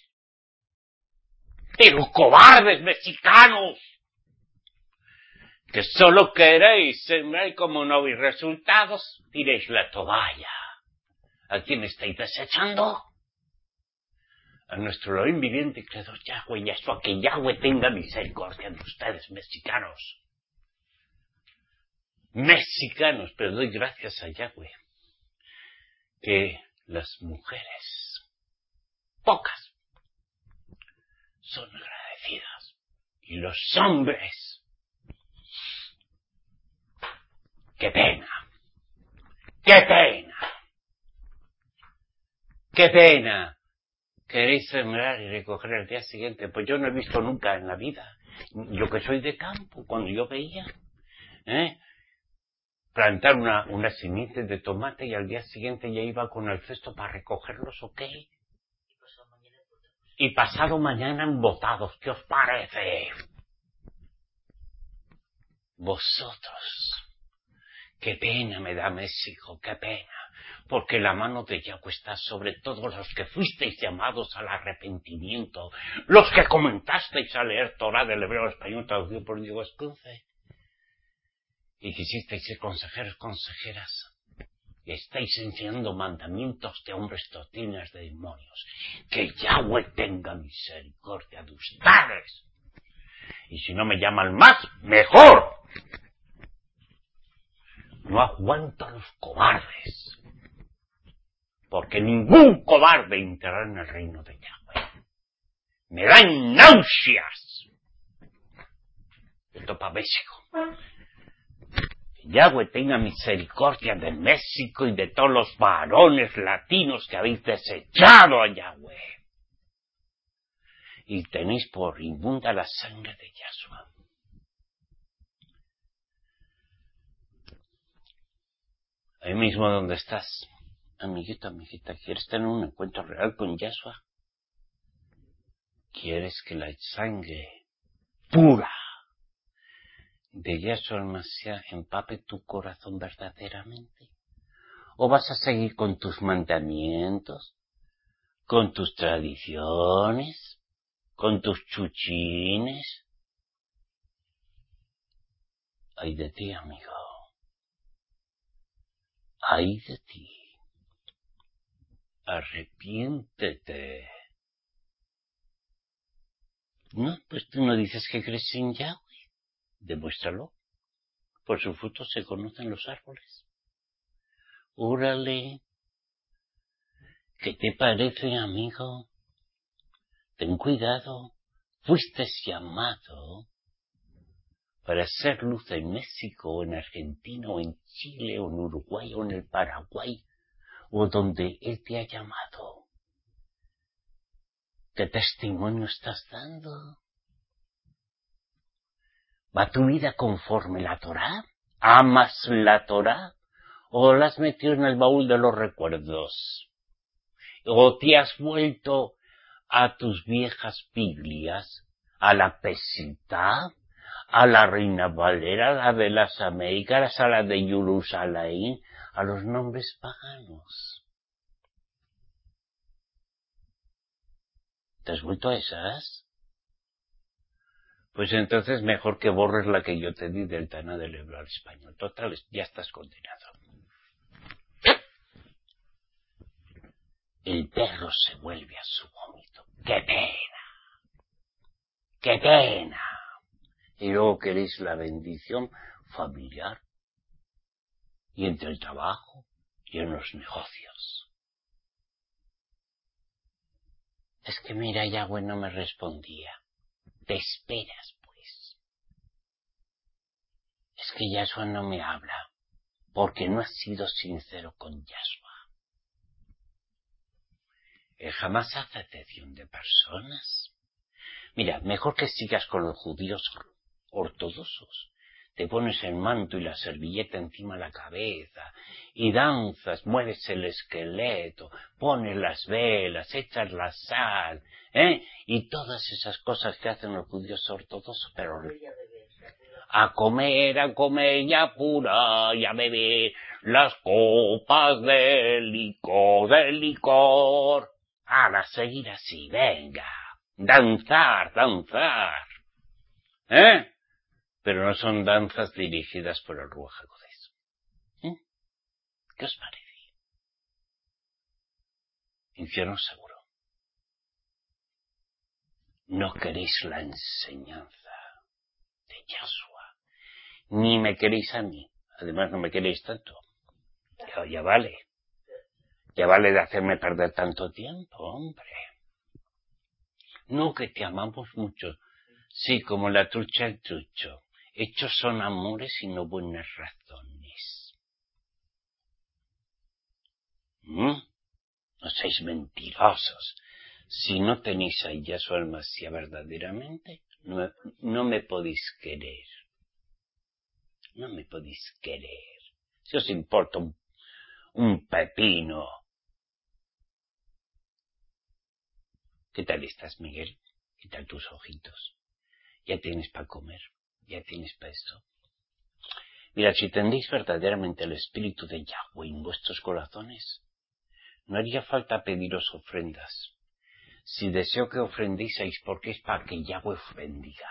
Pero cobardes mexicanos, que solo queréis sembrar, como no veis resultados, tiréis la toalla. ¿A quién estáis desechando? A nuestro Elohim viviente, creador Yahweh, Yahshua, que Yahweh tenga misericordia de ustedes, mexicanos. Mexicanos, pero doy gracias a Yahweh, que las mujeres, pocas, son agradecidas. Y los hombres, ¡qué pena! ¡Qué pena! ¡Qué pena! ¿Queréis sembrar y recoger al día siguiente? Pues yo no he visto nunca en la vida. Yo que soy de campo, cuando yo veía, plantar una semilla de tomate y al día siguiente ya iba con el cesto para recogerlos, ¿o qué? Y pasado mañana embotados, ¿qué os parece? Vosotros, qué pena me da México, qué pena, porque la mano de Yahweh está sobre todos los que fuisteis llamados al arrepentimiento, los que comentasteis a leer Torah del hebreo al español traducido por Diego Escunce, y quisisteis ser consejeros, consejeras, y estáis enseñando mandamientos de hombres, doctrinas de demonios. Que Yahweh tenga misericordia de ustedes. Y si no me llaman más, mejor. No aguanto a los cobardes. Porque ningún cobarde entrará en el reino de Yahweh. Me dan náuseas. Esto para México. Yahweh tenga misericordia de México y de todos los varones latinos que habéis desechado a Yahweh. Y tenéis por inmunda la sangre de Yahshua. Ahí mismo donde estás, amiguito, amiguita, ¿quieres tener un encuentro real con Yahshua? ¿Quieres que la sangre pura de Yahshua el Mashiach empape tu corazón verdaderamente? ¿O vas a seguir con tus mandamientos, con tus tradiciones, con tus chuchines? Ay de ti, amigo. Ay de ti. Arrepiéntete. No, pues tú no dices que crees en Yahweh. Demuéstralo. Por sus frutos se conocen los árboles. Órale. ¿Qué te parece, amigo? Ten cuidado. Fuiste llamado para ser luz en México, o en Argentina, o en Chile, o en Uruguay, o en el Paraguay, o donde Él te ha llamado. ¿Qué testimonio estás dando? ¿Va tu vida conforme la Torá? ¿Amas la Torá? ¿O la has metido en el baúl de los recuerdos? ¿O te has vuelto a tus viejas Biblias, a la Pesita, a la Reina Valera, a la de las Américas, a la de Jerusalén, a los nombres paganos? ¿Te has vuelto a esas? Pues entonces mejor que borres la que yo te di del Tana del hebreo al español. Total, ya estás condenado. El perro se vuelve a su vómito. ¡Qué pena! ¡Qué pena! Y luego queréis la bendición familiar y entre el trabajo y en los negocios. Es que mira, Yahweh no me respondía. Te esperas, pues. Es que Yahshua no me habla, porque no has sido sincero con Yahshua. Él jamás hace acepción de personas. Mira, mejor que sigas con los judíos ortodoxos. Te pones el manto y la servilleta encima de la cabeza, y danzas, mueves el esqueleto, pones las velas, echas la sal, y todas esas cosas que hacen los judíos ortodoxos, pero a comer y a pura y a beber las copas del licor. A seguir así, venga, danzar, pero no son danzas dirigidas por el Ruach HaKodesh. ¿Qué os parece? Infierno seguro. No queréis la enseñanza de Yahshua, ni me queréis a mí. Además no me queréis tanto. Ya vale. Ya vale de hacerme perder tanto tiempo, hombre. No, que te amamos mucho. Sí, como la trucha el trucho. Hechos son amores y no buenas razones. No seáis mentirosos. Si no tenéis a Yahshua el Mashiach verdaderamente, no me podéis querer. No me podéis querer. Si os importa un pepino. ¿Qué tal estás, Miguel? ¿Qué tal tus ojitos? ¿Ya tienes para comer? ¿Ya tienes para esto? Mira, si tendéis verdaderamente el espíritu de Yahweh en vuestros corazones, no haría falta pediros ofrendas. Si deseo que ofrendéis, porque es para que Yahweh os bendiga.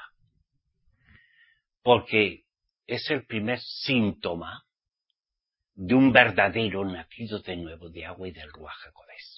Porque es el primer síntoma de un verdadero nacido de nuevo de agua y del Ruach HaKodesh.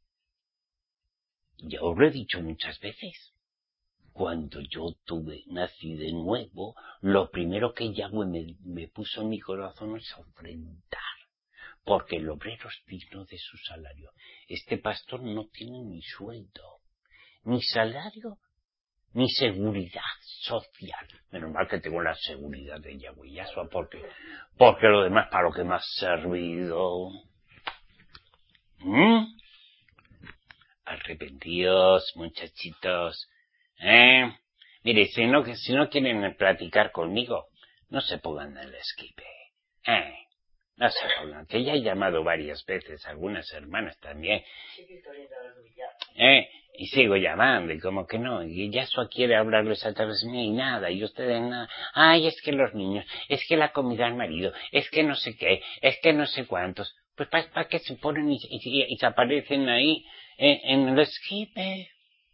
Ya os lo he dicho muchas veces. Cuando yo nací de nuevo, lo primero que Yahweh me puso en mi corazón es ofrendar. Porque el obrero es digno de su salario. Este pastor no tiene ni sueldo, ni salario, ni seguridad social. Menos mal que tengo la seguridad de Yahweh Yahshua, porque lo demás, para lo que me ha servido. Arrepentíos, muchachitos. Mire, si no quieren platicar conmigo, no se pongan en el esquipe. No se pongan, que ya he llamado varias veces, algunas hermanas también. Y sigo llamando, y como que no, y Yahshua quiere hablarles a través de mí y nada, y ustedes nada. Ay, es que los niños, es que la comida al marido, es que no sé qué, es que no sé cuántos. Pues ¿para qué se ponen y se aparecen ahí en el esquipe?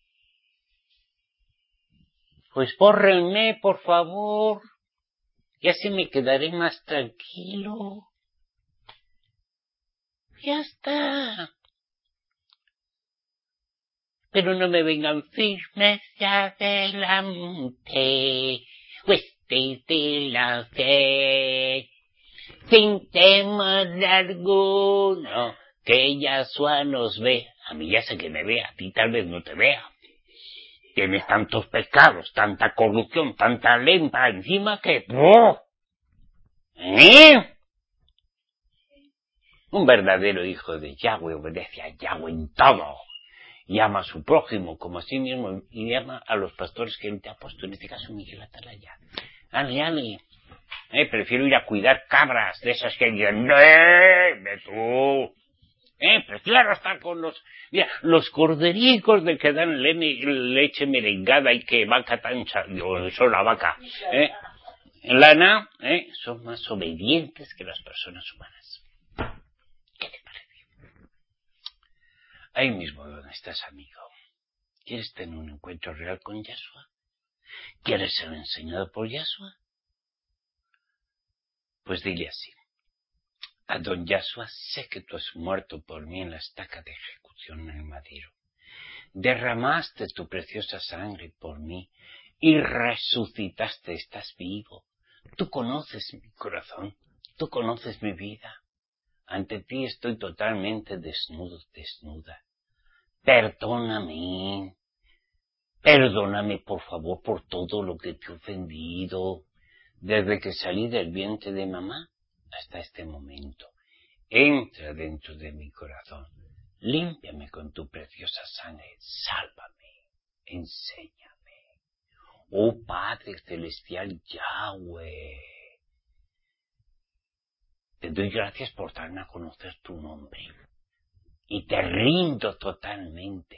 Pues bórrenme, por favor, y así me quedaré más tranquilo. Ya está. Pero no me vengan firmes adelante, huestes de la fe, sin temor alguno, que Yahshua nos ve. A mí ya sé que me ve, a ti tal vez no te vea. Tienes tantos pecados, tanta corrupción, tanta lepra encima que... Un verdadero hijo de Yahweh obedece a Yahweh en todo. Y ama a su prójimo como a sí mismo, y ama a los pastores que él te ha puesto, en este caso Miguel Atalaya. Ale. Prefiero ir a cuidar cabras de esas que digan, ve tú. Prefiero estar con los cordericos de que dan leche merengada y que vaca tan son la vaca. Lana, son más obedientes que las personas humanas. ¿Qué te parece? Ahí mismo donde estás, amigo. ¿Quieres tener un encuentro real con Yahshua? ¿Quieres ser enseñado por Yahshua? Pues dile así. Adon Yahshua, sé que tú has muerto por mí en la estaca de ejecución en el madero. Derramaste tu preciosa sangre por mí y resucitaste, estás vivo. Tú conoces mi corazón, tú conoces mi vida. Ante ti estoy totalmente desnuda. Perdóname. Perdóname, por favor, por todo lo que te he ofendido desde que salí del vientre de mamá hasta este momento. Entra dentro de mi corazón. Límpiame con tu preciosa sangre. Sálvame. Enséñame. Oh Padre Celestial Yahweh. Te doy gracias por darme a conocer tu nombre. Y te rindo totalmente.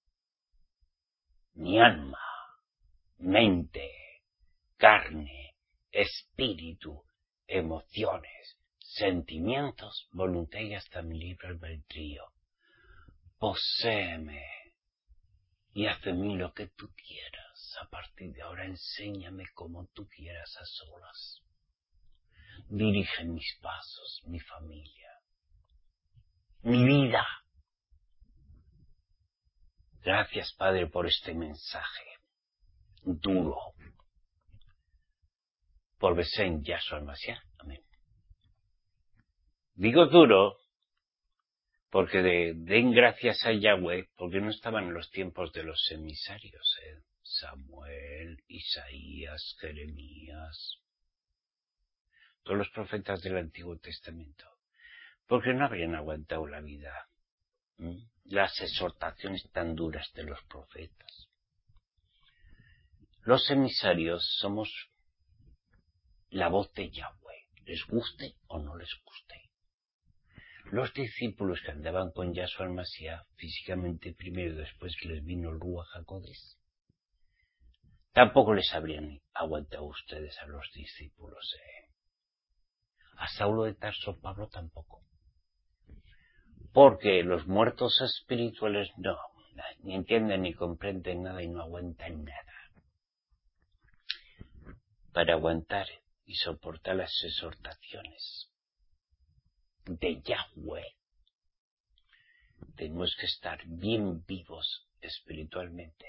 Mi alma, mente, carne, espíritu, emociones, sentimientos, voluntad y hasta mi libre albedrío. Poséeme y haz de mí lo que tú quieras. A partir de ahora enséñame como tú quieras a solas. Dirige mis pasos, mi familia, mi vida. Gracias, Padre, por este mensaje duro. Por Besén Yahshua Mashiach. Amén. Digo duro porque den gracias a Yahweh, porque no estaban en los tiempos de los emisarios, Samuel, Isaías, Jeremías, todos los profetas del Antiguo Testamento, porque no habrían aguantado la vida, las exhortaciones tan duras de los profetas. Los emisarios somos la voz de Yahweh, les guste o no les guste. Los discípulos que andaban con Yahshua Mashiach físicamente primero y después que les vino el Ruach HaKodesh, tampoco les habrían aguantado ustedes a los discípulos. A Saulo de Tarso, Pablo tampoco. Porque los muertos espirituales no, ni entienden ni comprenden nada y no aguantan nada. Para aguantar y soportar las exhortaciones de Yahweh, tenemos que estar bien vivos espiritualmente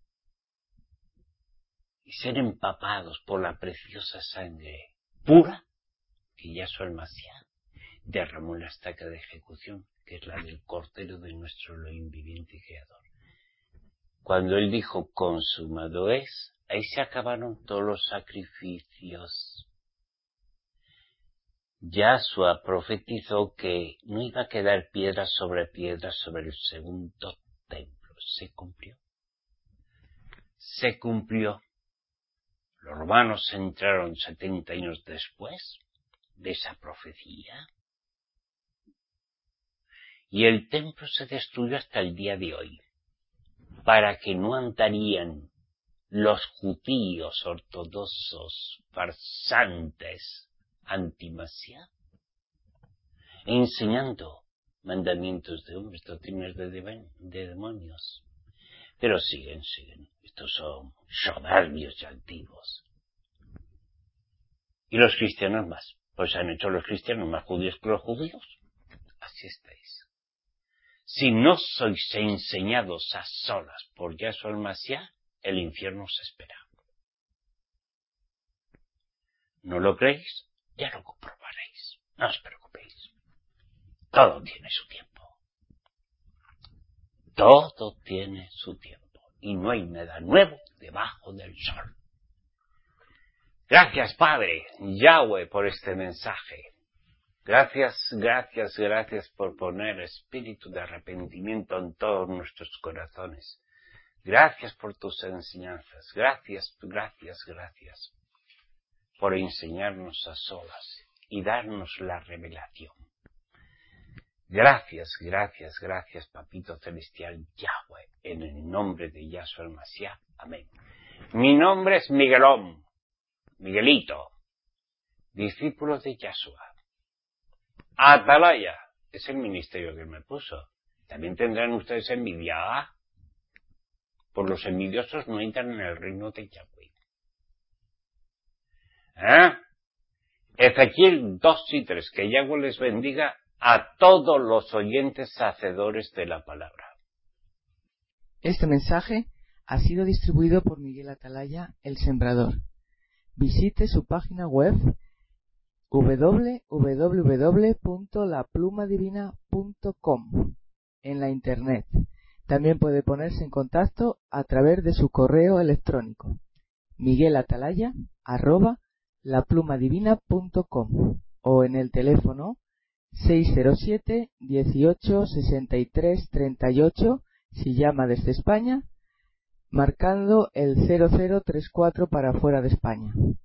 y ser empapados por la preciosa sangre pura que Yahshua el Mashiach derramó en la estaca de ejecución, que es la del Cordero de nuestro Elohim viviente y creador. Cuando él dijo consumado es, ahí se acabaron todos los sacrificios. Yahshua profetizó que no iba a quedar piedra sobre el segundo templo. Se cumplió. Se cumplió. Los romanos entraron 70 años después de esa profecía. Y el templo se destruyó hasta el día de hoy, para que no andarían los judíos ortodoxos farsantes anti-Mashiach enseñando mandamientos de hombres, doctrinas de demonios. Pero siguen. Estos son soberbios y altivos. Y los cristianos más. Pues han hecho los cristianos más judíos que los judíos. Así estáis. Si no sois enseñados a solas por Yahshua el Mashiach, el infierno os espera. ¿No lo creéis? Ya lo comprobaréis. No os preocupéis. Todo tiene su tiempo. Todo tiene su tiempo. Y no hay nada nuevo debajo del sol. Gracias, Padre Yahweh, por este mensaje. Gracias por poner espíritu de arrepentimiento en todos nuestros corazones. Gracias por tus enseñanzas. Gracias por enseñarnos a solas y darnos la revelación. Gracias, Papito Celestial Yahweh, en el nombre de Yahshua el Mashiach. Amén. Mi nombre es Miguelito, discípulo de Yahshua. Atalaya, es el ministerio que me puso. También tendrán ustedes envidia. Por los envidiosos no entran en el reino de Yahweh. Ezequiel 2:3, que Yahweh les bendiga a todos los oyentes hacedores de la palabra. Este mensaje ha sido distribuido por Miguel Atalaya, el Sembrador. Visite su página web www.laplumadivina.com en la internet. También puede ponerse en contacto a través de su correo electrónico miguelatalaya@laplumadivina.com o en el teléfono 607 18 63 38 si llama desde España, marcando el 0034 para fuera de España.